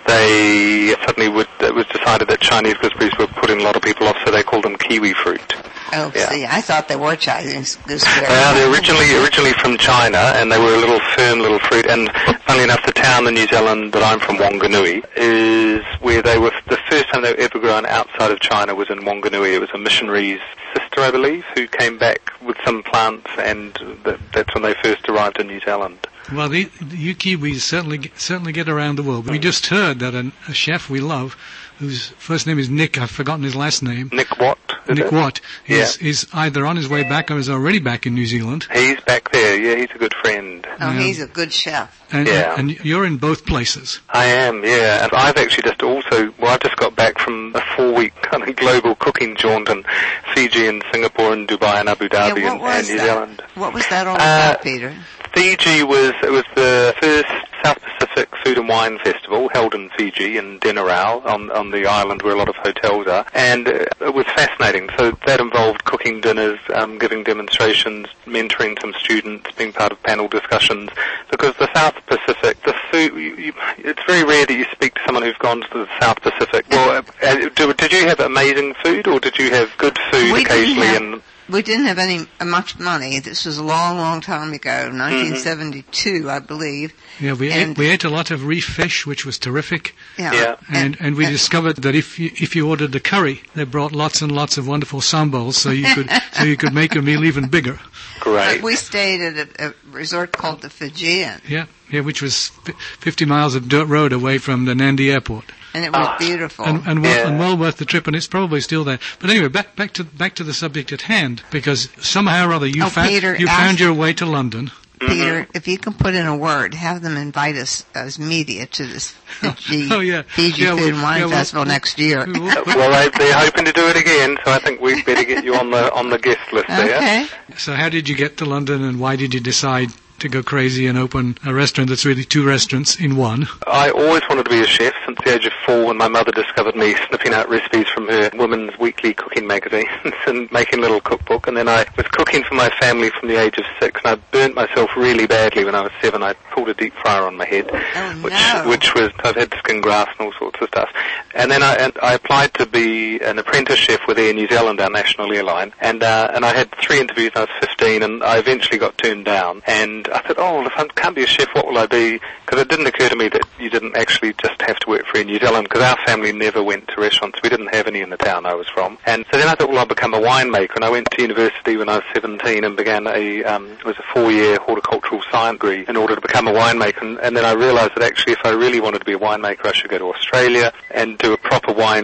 they suddenly would, it was decided that Chinese gooseberries were putting a lot of people off, so they called them kiwi fruit. Oh, Yeah. see, I thought they were Chinese gooseberries. Uh, they're originally originally from China, and they were a little firm little fruit. And funnily enough, the town in New Zealand that I'm from, Wanganui, is where they were. The first time they were ever grown outside of China was in Wanganui. It was a missionary's sister, I believe, who came back with some plants, and th- that's when they first arrived in New Zealand. Well, the, the you Kiwis certainly get- certainly get around the world. We just heard that an, a chef we love, whose first name is Nick, I've forgotten his last name, Nick Watt, is Nick it? Watt, is, Yeah. is either on his way back or is already back in New Zealand. He's back there. Yeah, he's a good friend. Oh, he's a good chef. And, Yeah. and you're in both places. I am, yeah. And I've actually just also, well, I've just got back from a four-week kind of global cooking jaunt in Fiji and Singapore and Dubai and Abu Yeah, Dhabi what and, was and New that? Zealand. What was that all Uh, about, Peter? Fiji was, it was the first South Pacific Food and Wine Festival held in Fiji in Denarau on, on the island where a lot of hotels are. And uh, it was fascinating. So that involved cooking dinners, um, giving demonstrations, mentoring some students, being part of panel discussions. Because the South Pacific, the food, you, you, it's very rare that you speak to someone who's gone to the South Pacific. Well, uh, did, did you have amazing food or did you have good food We didn't occasionally? have- and We didn't have any uh, much money. This was a long, long time ago, nineteen seventy-two, I believe. Yeah, we And- ate, we ate a lot of reef fish, which was terrific. Yeah. Yeah. And, and we discovered that if you, if you ordered the curry, they brought lots and lots of wonderful sambals, so you could so you could make a meal even bigger. great. We stayed at a, a resort called the Fijian, Yeah, yeah, which was fi- fifty miles of dirt road away from the Nandi airport, and it was Ah. beautiful. and and well, Yeah. and well worth the trip, and it's probably still there. But anyway, back back to back to the subject at hand, because somehow or other you Oh, found Peter, you ask- found your way to London. Peter, if you can put in a word, have them invite us as media to this Fiji, Oh, yeah. Fiji Yeah, well, Food and Wine yeah, well, Festival next year. Well, they, they're hoping to do it again, so I think we'd better get you on the on the guest list there. Okay. So how did you get to London, and why did you decide to go crazy and open a restaurant that's really two restaurants in one? I always wanted to be a chef since the age of four when my mother discovered me snipping out recipes from her women's weekly cooking magazines and making a little cookbook. And then I was cooking for my family from the age of six, and I burnt myself really badly when I was seven. I pulled a deep fryer on my head, Oh, which no. which was, I've had skin grafts and all sorts of stuff. And then I, and I applied to be an apprentice chef with Air New Zealand, our national airline, and uh, and I had three interviews when I was fifteen, and I eventually got turned down. And I thought, oh, well, if I can't be a chef, what will I be? Because it didn't occur to me that you didn't actually just have to work for Air New Zealand, because our family never went to restaurants. We didn't have any in the town I was from. And so then I thought, well, I'll become a winemaker. And I went to university when I was seventeen and began a, um, it was a four-year horticultural science degree in order to become a winemaker. And, and then I realized that actually if I really wanted to be a winemaker, I should go to Australia and do a proper wine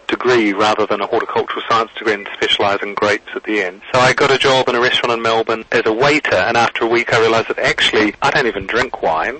degree rather than a horticultural science degree and specialise in grapes at the end. So I got a job in a restaurant in Melbourne as a waiter, and after a week I realised that actually I don't even drink wine.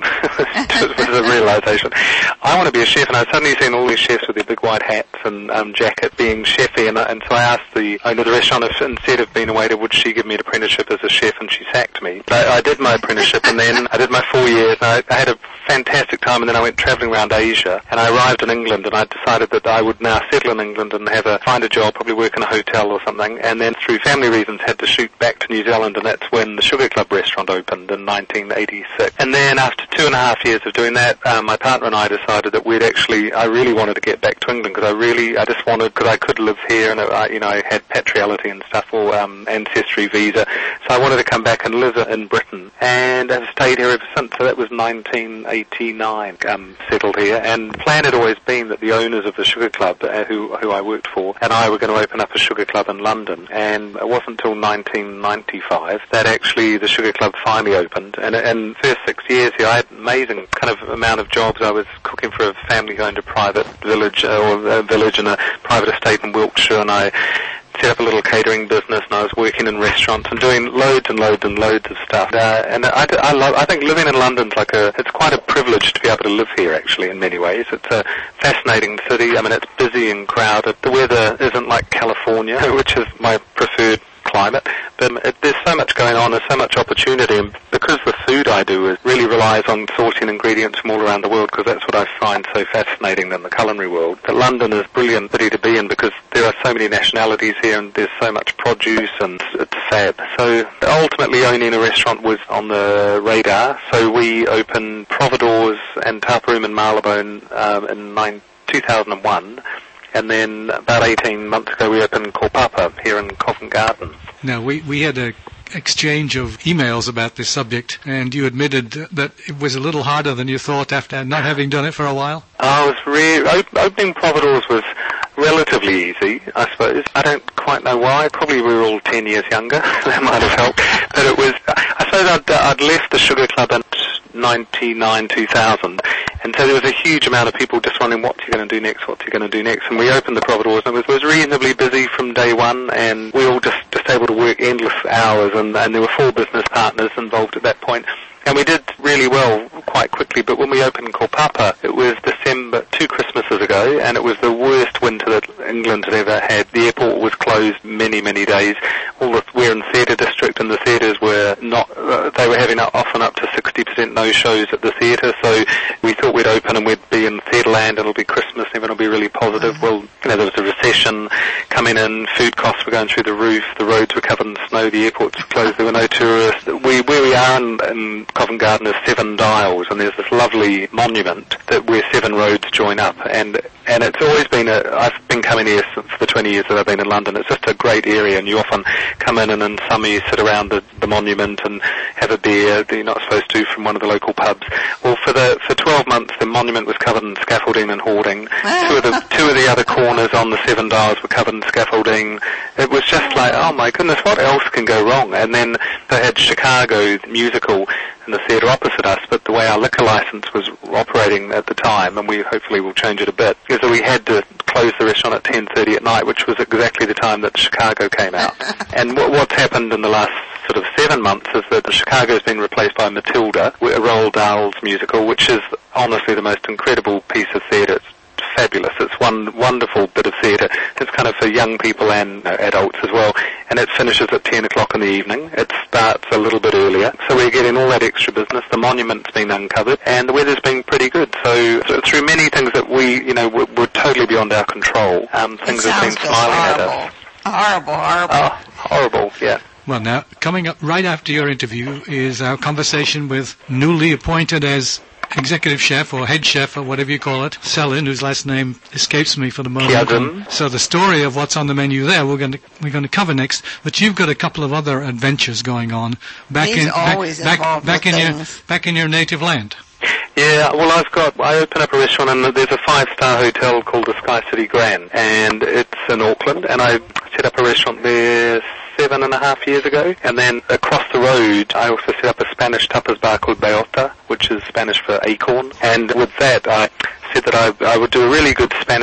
It was a realisation. I want to be a chef, and I suddenly seen all these chefs with their big white hats and um, jacket being chefy, and, and so I asked the owner of the restaurant if instead of being a waiter would she give me an apprenticeship as a chef, and she sacked me. But I, I did my apprenticeship, and then I did my four years, and I, I had a fantastic time, and then I went travelling around Asia, and I arrived in England, and I decided that I would now settle in England and have a find a job, probably work in a hotel or something, and then through family reasons had to shoot back to New Zealand, and that's when the Sugar Club restaurant opened in nineteen eighty-six. And then after two and a half years of doing that, um, my partner and I decided that we'd actually, I really wanted to get back to England, because I really, I just wanted, because I could live here, and I, you know, I had patriality and stuff, or um, ancestry visa, so I wanted to come back and live in Britain, and I've stayed here ever since. So that was nineteen eighty-nine, um, settled here, and the plan had always been that the owners of the Sugar Club, uh, who who I worked for, and I were going to open up a Sugar Club in London, and it wasn't until nineteen ninety-five that actually the Sugar Club finally opened, and in the first six years here I had an amazing kind of amount of jobs. I was cooking for a family who owned a private village, uh, or a village in a private estate in Wiltshire, and I set up a little catering business, and I was working in restaurants and doing loads and loads and loads of stuff. Uh, and I, I, love, I think living in London's like a, it's quite a privilege to be able to live here actually in many ways. It's a fascinating city. I mean, it's busy and crowded. The weather isn't like California, which is my preferred climate, but it, there's so much going on, there's so much opportunity, and because the food I do is really relies on sourcing ingredients from all around the world, because that's what I find so fascinating in the culinary world, that London is a brilliant city to be in, because there are so many nationalities here and there's so much produce, and it's fab. So ultimately owning a restaurant was on the radar, so we opened Providores and Taparoom in Marylebone um, in nine, two thousand one, and then about eighteen months ago we opened Kaupapa here in Covent Garden. Now, we, we had a exchange of emails about this subject, and you admitted that it was a little harder than you thought after not having done it for a while. Oh, it was really, op- opening Providores was relatively easy, I suppose. I don't quite know why. Probably we were all ten years younger. That might have helped. But it was, I suppose I'd, I'd left the Sugar Club in ninety-nine, two thousand, and so there was a huge amount of people just wondering what's he going to do next, what's he going to do next, and we opened the Providores, and it was, was reasonably busy from day one, and we all just, just able to work endless hours, and, and there were four business partners involved at that point. And we did really well quite quickly, but when we opened Kaupapa, it was December, two Christmases ago, and it was the worst winter that England had ever had. The airport was closed many, many days. All the, we're in theatre district, and the theatres were not, uh, they were having often up to sixty percent no-shows at the theatre, so we thought we'd open and we'd be in Theatreland, it'll be Christmas, everyone will be really positive. Well, you know, there was a recession coming in, food costs were going through the roof, the roads were covered in snow, the airports were closed, there were no tourists. We, where we are in, in Covent Garden is Seven Dials, and there's this lovely monument that where seven roads join up, and and it's always been a, I've been coming here since the twenty years that I've been in London. It's just a great area, and you often come in and in summer you sit around the, the monument and have a beer that you're not supposed to from one of the local pubs. Well, for the for twelve months the monument was covered in scaffolding and hoarding. two of the two of the other corners on the Seven Dials were covered in scaffolding. It was just like, oh my goodness, what else can go wrong? And then they had Chicago the musical in the theatre opposite us, but the way our liquor license was operating at the time, and we hopefully will change it a bit, is that we had to close the restaurant at ten thirty at night, which was exactly the time that Chicago came out. And what, what's happened in the last sort of seven months is that Chicago's been replaced by Matilda, Roald Dahl's musical, which is honestly the most incredible piece of theatre. It's fabulous. It's one wonderful bit of theatre. It's kind of for young people and you know, adults as well. And it finishes at ten o'clock in the evening. It starts a little bit earlier. So we're getting all that extra business. The monument's been uncovered, and the weather's been pretty good. So, so through many things that we, you know, were, were totally beyond our control, um, things have been smiling horrible. at us. Horrible, horrible. Oh, horrible, yeah. Well, now, coming up right after your interview is our conversation with newly appointed as executive chef or head chef or whatever you call it, Selin, whose last name escapes me for the moment. Kiazin. So the story of what's on the menu there we're going to we're going to cover next. But you've got a couple of other adventures going on back He's in always back back, involved back with in things. your back in your native land. Yeah, well, I've got, I open up a restaurant and there's a five-star hotel called the Sky City Grand, and it's in Auckland, and I set up a restaurant there seven and a half years ago, and then across the road I also set up a Spanish tapas bar called Bellota, which is Spanish for acorn, and with that I said that I, I would do a really good Spanish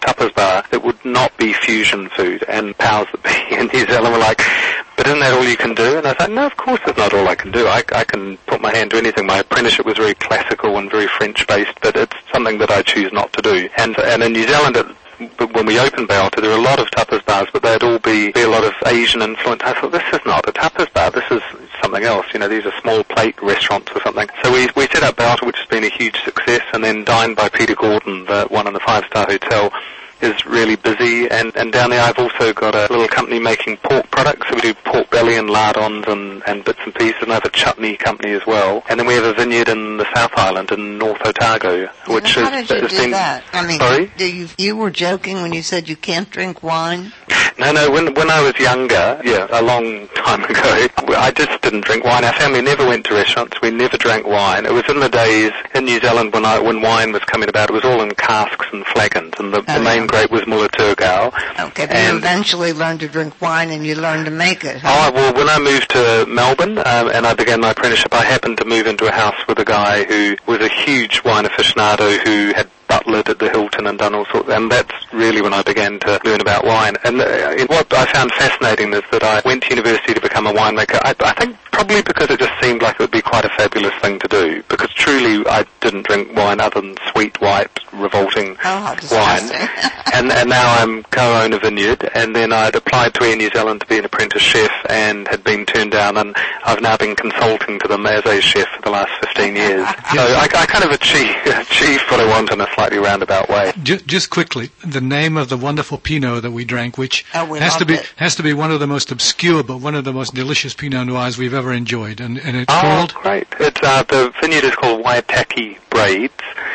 tapas bar that would not be fusion food, and powers that be in New Zealand were like, but isn't that all you can do? And I said, no, of course it's not all I can do. I, I can put my hand to anything. My apprenticeship was very classical and very French-based, but it's something that I choose not to do. And, and in New Zealand, it, when we opened Bayalta, there were a lot of tapas bars, but they'd all be, be a lot of Asian influence. I thought, this is not a tapas bar, this is something else. You know, these are small plate restaurants or something. So we we set up Bayalta, which has been a huge success, and then Dined by Peter Gordon, the one in the five-star hotel, is really busy, and, and down there I've also got a little company making pork products, so we do pork belly and lardons and, and bits and pieces, and I have a chutney company as well. And then we have a vineyard in the South Island in North Otago, which How is... did you has do been, that? I mean, sorry? Do you, you were joking when you said you can't drink wine? No, no, when when I was younger, yeah, a long time ago, I just didn't drink wine. Our family never went to restaurants. We never drank wine. It was in the days in New Zealand when I when wine was coming about. It was all in casks and flagons, and the, Oh, the main yeah. grape was Mullaturgau. Okay, but you And- eventually learned to drink wine and you learned to make it. Oh, Huh? well, when I moved to Melbourne um, and I began my apprenticeship, I happened to move into a house with a guy who was a huge wine aficionado who had butlered at the Hilton and done all sorts, and that's really when I began to learn about wine. And uh, what I found fascinating is that I went to university to become a winemaker. I, I think probably because it just seemed like it would be quite a fabulous thing to do, because truly I didn't drink wine other than sweet, white, revolting Oh, how wine. disgusting. and, and now I'm co-own a vineyard, and then I'd applied to Air New Zealand to be an apprentice chef and had been turned down, and I've now been consulting to them as a chef for the last fifteen years. So I, I kind of achieve, achieved what I want in a slightly roundabout way. Just, just quickly, the name of the wonderful Pinot that we drank, which Oh, we has to loved be it. has to be one of the most obscure but one of the most delicious Pinot Noirs we've ever enjoyed, and, and it's Oh, called. great. It's, uh, the vineyard is called Waitaki Braids,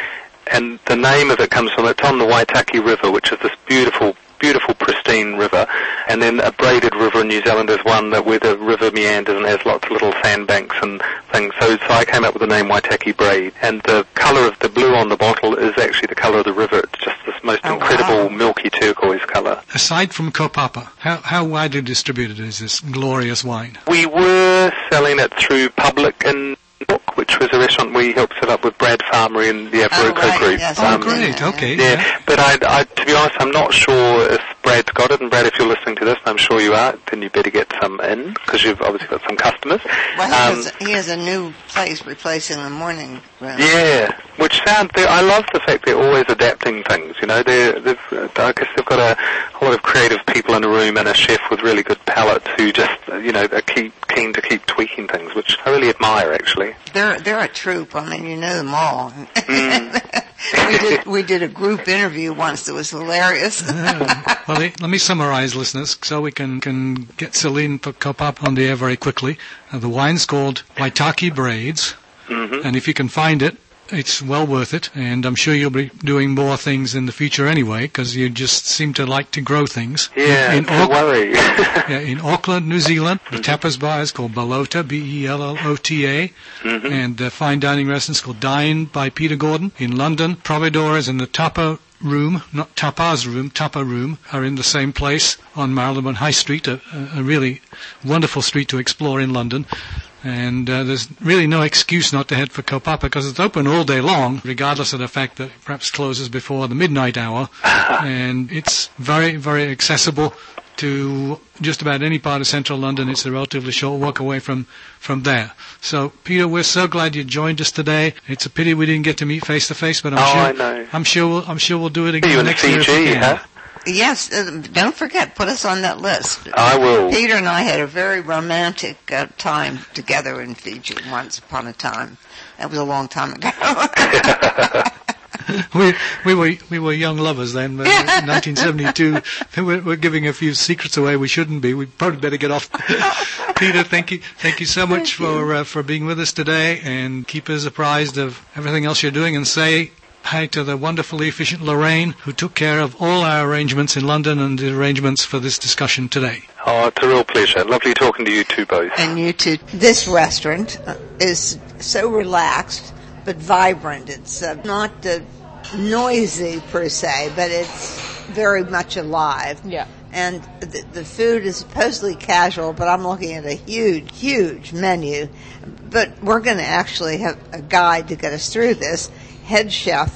and the name of it comes from, it's on the Waitaki River, which is this beautiful, beautiful, pristine river, and then a braided river in New Zealand is one that where the river meanders and has lots of little sandbanks and things. So, so I came up with the name Waitaki Braid, and the colour of the blue on the bottle is actually the colour of the river. It's just this most Oh, incredible wow. milky turquoise colour. Aside from Kopapa, how, how widely distributed is this glorious wine? We were selling it through Public in Book, which was a restaurant we helped set up with Brad Farmery and the Abaruco Oh, right, group. yes, Oh, Um, great. yeah, Okay. Yeah, but I, I, to be honest, I'm not sure if Brad's got it. And Brad, if you're listening to this, I'm sure you are, then you better get some in, because you've obviously got some customers. Well, he, Um, has, he has a new place replacing the morning room. yeah, which sounds, they- I love the fact they're always adapting things, you know, they're, they've, uh, I guess they've got a, a lot of creative people in a room and a chef with really good palates who just, uh, you know, are keep, keen to keep tweaking things, which I really admire, actually. They're they're a troupe. I mean, you know them all. Mm. we did we did a group interview once that was hilarious. Well, let let me summarize, listeners, so we can, can get Celine for Kopapa on the air very quickly. Uh, the wine's called Waitaki Braids, hmm and if you can find it, it's well worth it. And I'm sure you'll be doing more things in the future anyway, because you just seem to like to grow things. Yeah, in, it's a Auck- worry. yeah, in Auckland, New Zealand, the tapas bar is called Balota, B E L L O T A, Mhm. and the fine dining restaurant is called Dine by Peter Gordon. In London, Providoras and the Tapa Room, not Tapas Room, Tapa Room, are in the same place on Marylebone High Street, a, a really wonderful street to explore in London. And uh, there's really no excuse not to head for Kopapa, because it's open all day long, regardless of the fact that it perhaps closes before the midnight hour. And it's very, very accessible to just about any part of central London. It's a relatively short walk away from, from there. So, Peter, we're so glad you joined us today. It's a pity we didn't get to meet face to face, but I'm Oh, sure I know. I'm sure we'll, I'm sure we'll do it See again you in next year if we Fiji, can. huh? Yes, uh, don't forget, put us on that list. I will. Peter and I had a very romantic uh, time together in Fiji once upon a time. That was a long time ago. we we were we were young lovers then, but in nineteen seventy-two. We're, we're giving a few secrets away we shouldn't be. We probably better get off. Peter, thank you, thank you so much for uh, for being with us today, and keep us apprised of everything else you're doing. And say hi to the wonderfully efficient Lorraine, who took care of all our arrangements in London and the arrangements for this discussion today. Oh, it's a real pleasure. Lovely talking to you two both. And you too. This restaurant uh, is so relaxed but vibrant. It's uh, not uh, noisy per se, but it's very much alive. Yeah. And the, the food is supposedly casual, but I'm looking at a huge, huge menu. But we're going to actually have a guide to get us through this. Head chef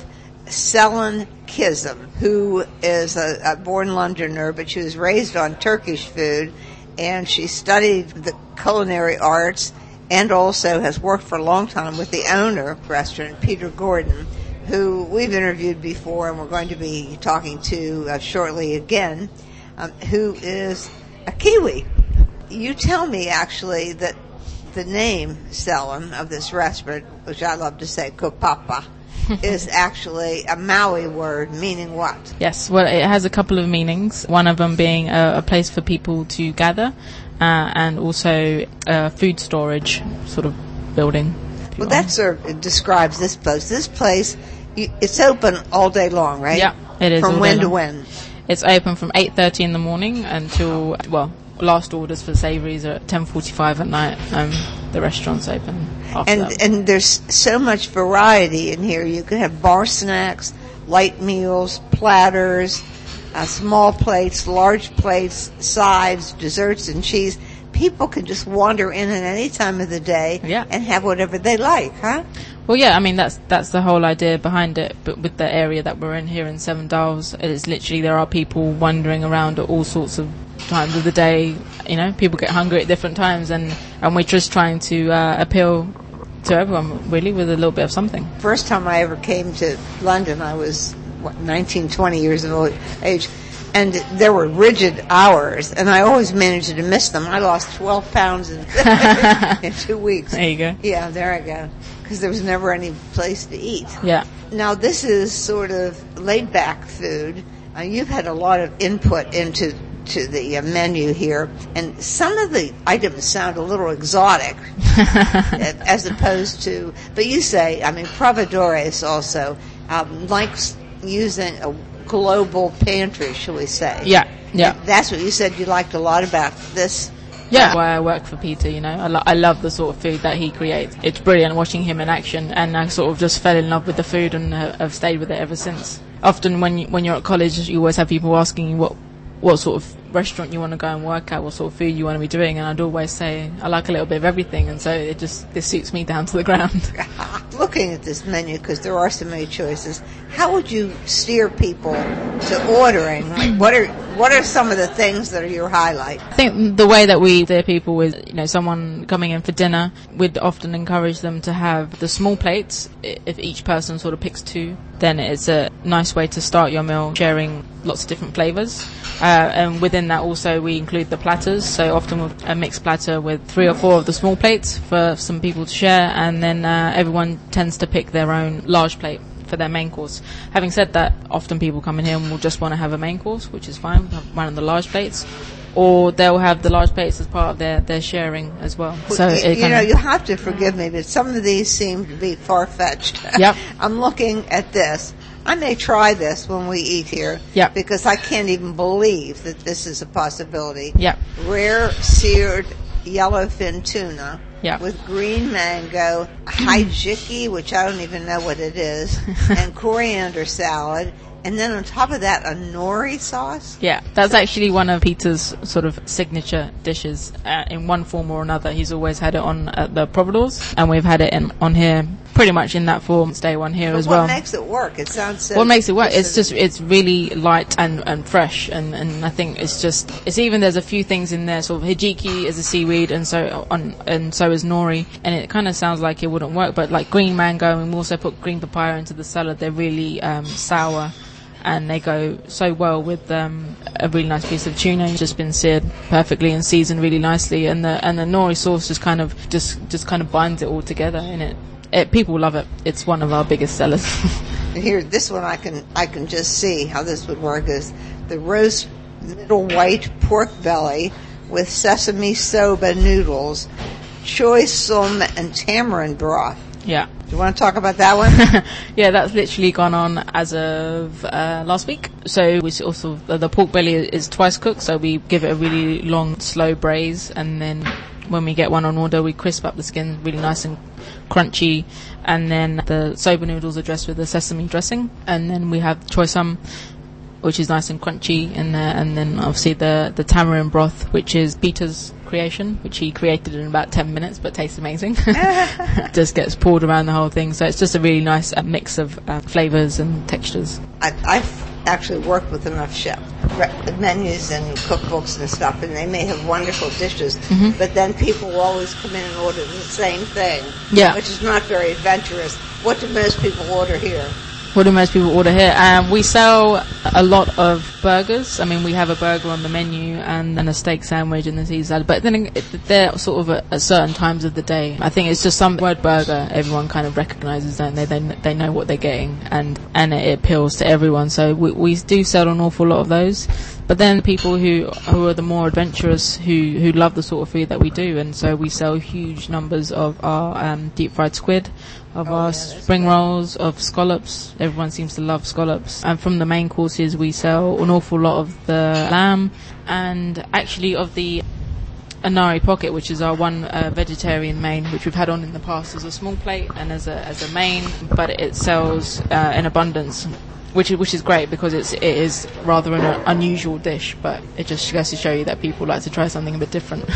Selin Kizim, who is a, a born Londoner, but she was raised on Turkish food, and she studied the culinary arts and also has worked for a long time with the owner of the restaurant, Peter Gordon, who we've interviewed before and we're going to be talking to uh, shortly again, um, who is a Kiwi. You tell me, actually, that the name, Selin, of this restaurant, which I love to say, Kopapa, is actually a Maui word meaning what? Yes, well, it has a couple of meanings. One of them being a, a place for people to gather, uh, and also a food storage sort of building. Well, that sort of describes this place. This place, you, it's open all day long, right? Yeah, it is. From all when day to long. when? It's open from eight thirty in the morning until, well, last orders for savouries are at ten forty-five at night. Um, the restaurant's open after And that. and there's so much variety in here. You can have bar snacks, light meals, platters, uh, small plates, large plates, sides, desserts, and cheese. People can just wander in at any time of the day Yeah. and have whatever they like, huh? Well, yeah, I mean, that's that's the whole idea behind it, but with the area that we're in here in Seven Dials, it is literally there are people wandering around at all sorts of times of the day. You know, people get hungry at different times, and, and we're just trying to uh, appeal to everyone, really, with a little bit of something. First time I ever came to London, I was, what, nineteen, twenty years of age, and there were rigid hours, and I always managed to miss them. I lost twelve pounds in, in two weeks. There you go. Yeah, there I go. Because there was never any place to eat. Yeah. Now, this is sort of laid-back food. Uh, you've had a lot of input into to the uh, menu here, and some of the items sound a little exotic as opposed to, but you say, I mean, Provadores also um, likes using a global pantry, shall we say. Yeah, yeah. And that's what you said you liked a lot about this. Yeah, why I work for Peter, you know. I, lo- I love the sort of food that he creates. It's brilliant watching him in action, and I sort of just fell in love with the food and uh, have stayed with it ever since. Often when you, when you're at college, you always have people asking you what what sort of restaurant you want to go and work at, what sort of food you want to be doing, and I'd always say I like a little bit of everything, and so it just this suits me down to the ground. Looking at this menu, because there are so many choices, how would you steer people to ordering? Like, what are what are some of the things that are your highlight? I think the way that we steer people is, you know, someone coming in for dinner, we'd often encourage them to have the small plates. If each person sort of picks two, then it's a nice way to start your meal, sharing lots of different flavours. Uh, and within that also we include the platters, so often with a mixed platter with three or four of the small plates for some people to share, and then uh, everyone tends to pick their own large plate for their main course. Having said that, often people come in here and will just want to have a main course, which is fine, one of the large plates, or they'll have the large plates as part of their, their sharing as well. So you, it you know, kinda, you have to forgive me, but some of these seem to be far-fetched. Yep. I'm looking at this. I may try this when we eat here, Yep. because I can't even believe that this is a possibility. Yep. Rare seared yellowfin tuna Yep. with green mango, hijiki, which I don't even know what it is, and coriander salad, and then on top of that, a nori sauce. Yeah, that's actually one of Peter's sort of signature dishes uh, in one form or another. He's always had it on at the Provadores, and we've had it in, on here pretty much in that form. It's day one here But as what well. makes it work? It sounds so... What makes it work? It's just it's really light and, and fresh, and, and I think it's just it's even there's a few things in there. Sort of hijiki is a seaweed, and so on, and so is nori, and it kind of sounds like it wouldn't work, but like green mango, and we also put green papaya into the salad. They're really um, sour, and they go so well with um, a really nice piece of tuna. It's just been seared perfectly and seasoned really nicely, and the and the nori sauce just kind of just just kind of binds it all together, and it. It, people love it. It's one of our biggest sellers. Here, this one I can I can just see how this would work is the roast middle white pork belly with sesame soba noodles, choy sum and tamarind broth. Yeah. Do you want to talk about that one? Yeah, that's literally gone on as of uh, last week. So we also the, the pork belly is twice cooked, so we give it a really long, slow braise, and then when we get one on order, we crisp up the skin really nice and crunchy, and then the soba noodles are dressed with the sesame dressing, and then we have choy sum which is nice and crunchy in there, and then obviously the, the tamarind broth, which is Peter's creation, which he created in about ten minutes, but tastes amazing. Just gets poured around the whole thing, so it's just a really nice uh, mix of uh, flavors and textures. I, I've actually worked with enough chef re- menus and cookbooks and stuff, and they may have wonderful dishes, Mm-hmm. but then people will always come in and order the same thing, Yeah. which is not very adventurous. What do most people order here? What do most people order here? Um, we sell a lot of burgers. I mean, we have a burger on the menu and then a steak sandwich and the Caesar salad. But then it, they're sort of at, at certain times of the day. I think it's just some word burger everyone kind of recognises, don't they? They they know what they're getting, and and it appeals to everyone. So we we do sell an awful lot of those. But then people who who are the more adventurous, who who love the sort of food that we do, and so we sell huge numbers of our um, deep fried squid, of Oh, our yeah, spring rolls, of scallops. Everyone seems to love scallops. And from the main courses, we sell an awful lot of the lamb, and actually of the Anari Pocket, which is our one uh, vegetarian main, which we've had on in the past as a small plate and as a as a main, but it sells uh, in abundance. Which is, which is great because it's it is rather an unusual dish, but it just goes to show you that people like to try something a bit different.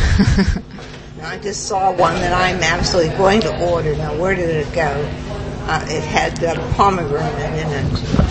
I just saw one that I'm absolutely going to order. Now, where did it go? Uh, it had uh, pomegranate in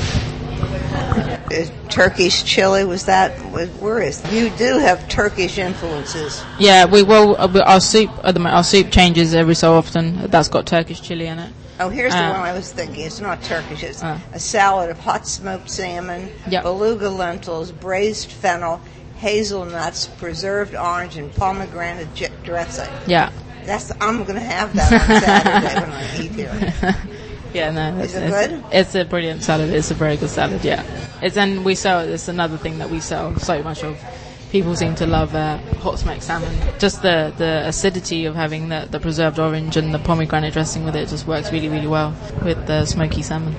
it. Uh, Turkish chili, was that? Where is it? You do have Turkish influences. Yeah, we will. Uh, our soup, at the, mo- our soup changes every so often. That's got Turkish chili in it. Oh, here's the Uh, one I was thinking. It's not Turkish. It's Uh. a salad of hot smoked salmon, Yep. beluga lentils, braised fennel, hazelnuts, preserved orange, and pomegranate j- dressing. Yeah, That's I'm going to have that on Saturday when I eat here. yeah, no, Is it's, it it's, good? it's a brilliant salad. It's a very good salad. Yeah, it's and we sell. It's another thing that we sell so much of. People seem to love uh, hot smoked salmon. Just the, the acidity of having the, the preserved orange and the pomegranate dressing with it just works really, really well with the smoky salmon.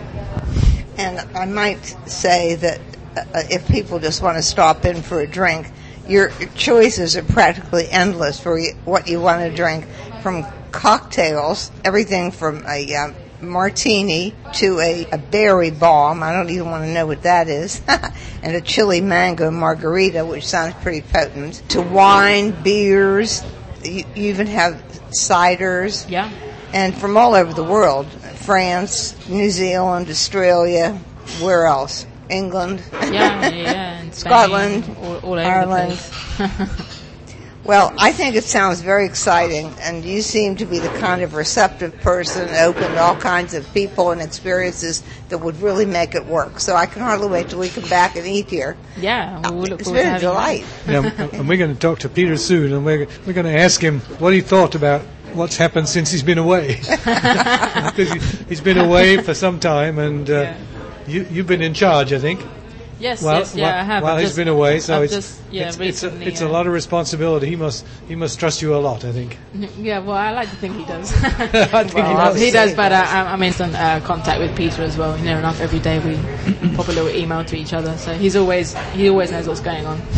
And I might say that uh, if people just want to stop in for a drink, your choices are practically endless for y- what you want to drink, from cocktails, everything from a uh, martini to a, a berry bomb. I don't even want to know what that is. And a chili mango margarita, which sounds pretty potent, to wine, beers. You, you even have ciders. Yeah. And from all over the world. France, New Zealand, Australia, where else? England. Yeah, yeah, yeah. And Spain, Scotland, all, all over Ireland. the place. Well, I think it sounds very exciting, and you seem to be the kind of receptive person, open to all kinds of people and experiences that would really make it work. So I can hardly wait till we come back and eat here. Yeah, we'll look It's forward to been a having delight. you. Yeah, and we're going to talk to Peter soon, and we're we're going to ask him what he thought about what's happened since he's been away, because he, he's been away for some time, and uh, Yeah. you you've been in charge, I think. Yes, While, yes, yeah, while, I have. while I've he's just, been away, so I've it's just, yeah, it's, it's, a, recently, it's uh, a lot of responsibility. He must he must trust you a lot, I think. Yeah, well, I like to think he does. I think he Well, must. he does, he but does. uh, I'm I'm in some uh, contact with Peter as well. Near enough every day we pop a little email to each other, so he's always he always knows what's going on.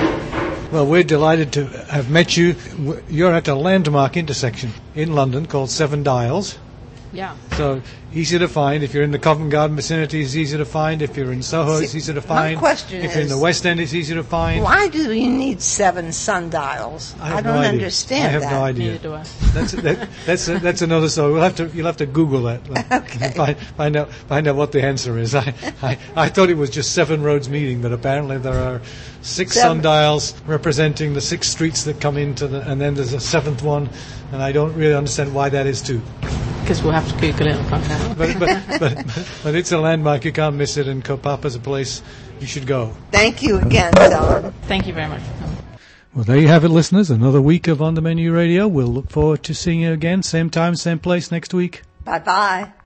Well, we're delighted to have met you. W- You're at a landmark intersection in London called Seven Dials. Yeah. So easy to find. If you're in the Covent Garden vicinity, it's easy to find. If you're in Soho, it's easy to my find. question if you're in is- the West End, it's easy to find. Why do you need seven sundials? I, have don't no idea. understand I have that. no idea. Neither do I. That's that, that's that's another story. We'll have to you'll have to Google that. Okay. Find, find out find out what the answer is. I, I I thought it was just Seven Roads meeting, but apparently there are six Seven. sundials representing the six streets that come into the, and then there's a seventh one, and I don't really understand why that is too. Because we'll have to Google it and find out. But but, but but it's a landmark. You can't miss it, and Kopapa's a place you should go. Thank you again, Ellen. Thank you very much for coming. Well, there you have it, listeners. Another week of On the Menu Radio. We'll look forward to seeing you again, same time, same place next week. Bye-bye.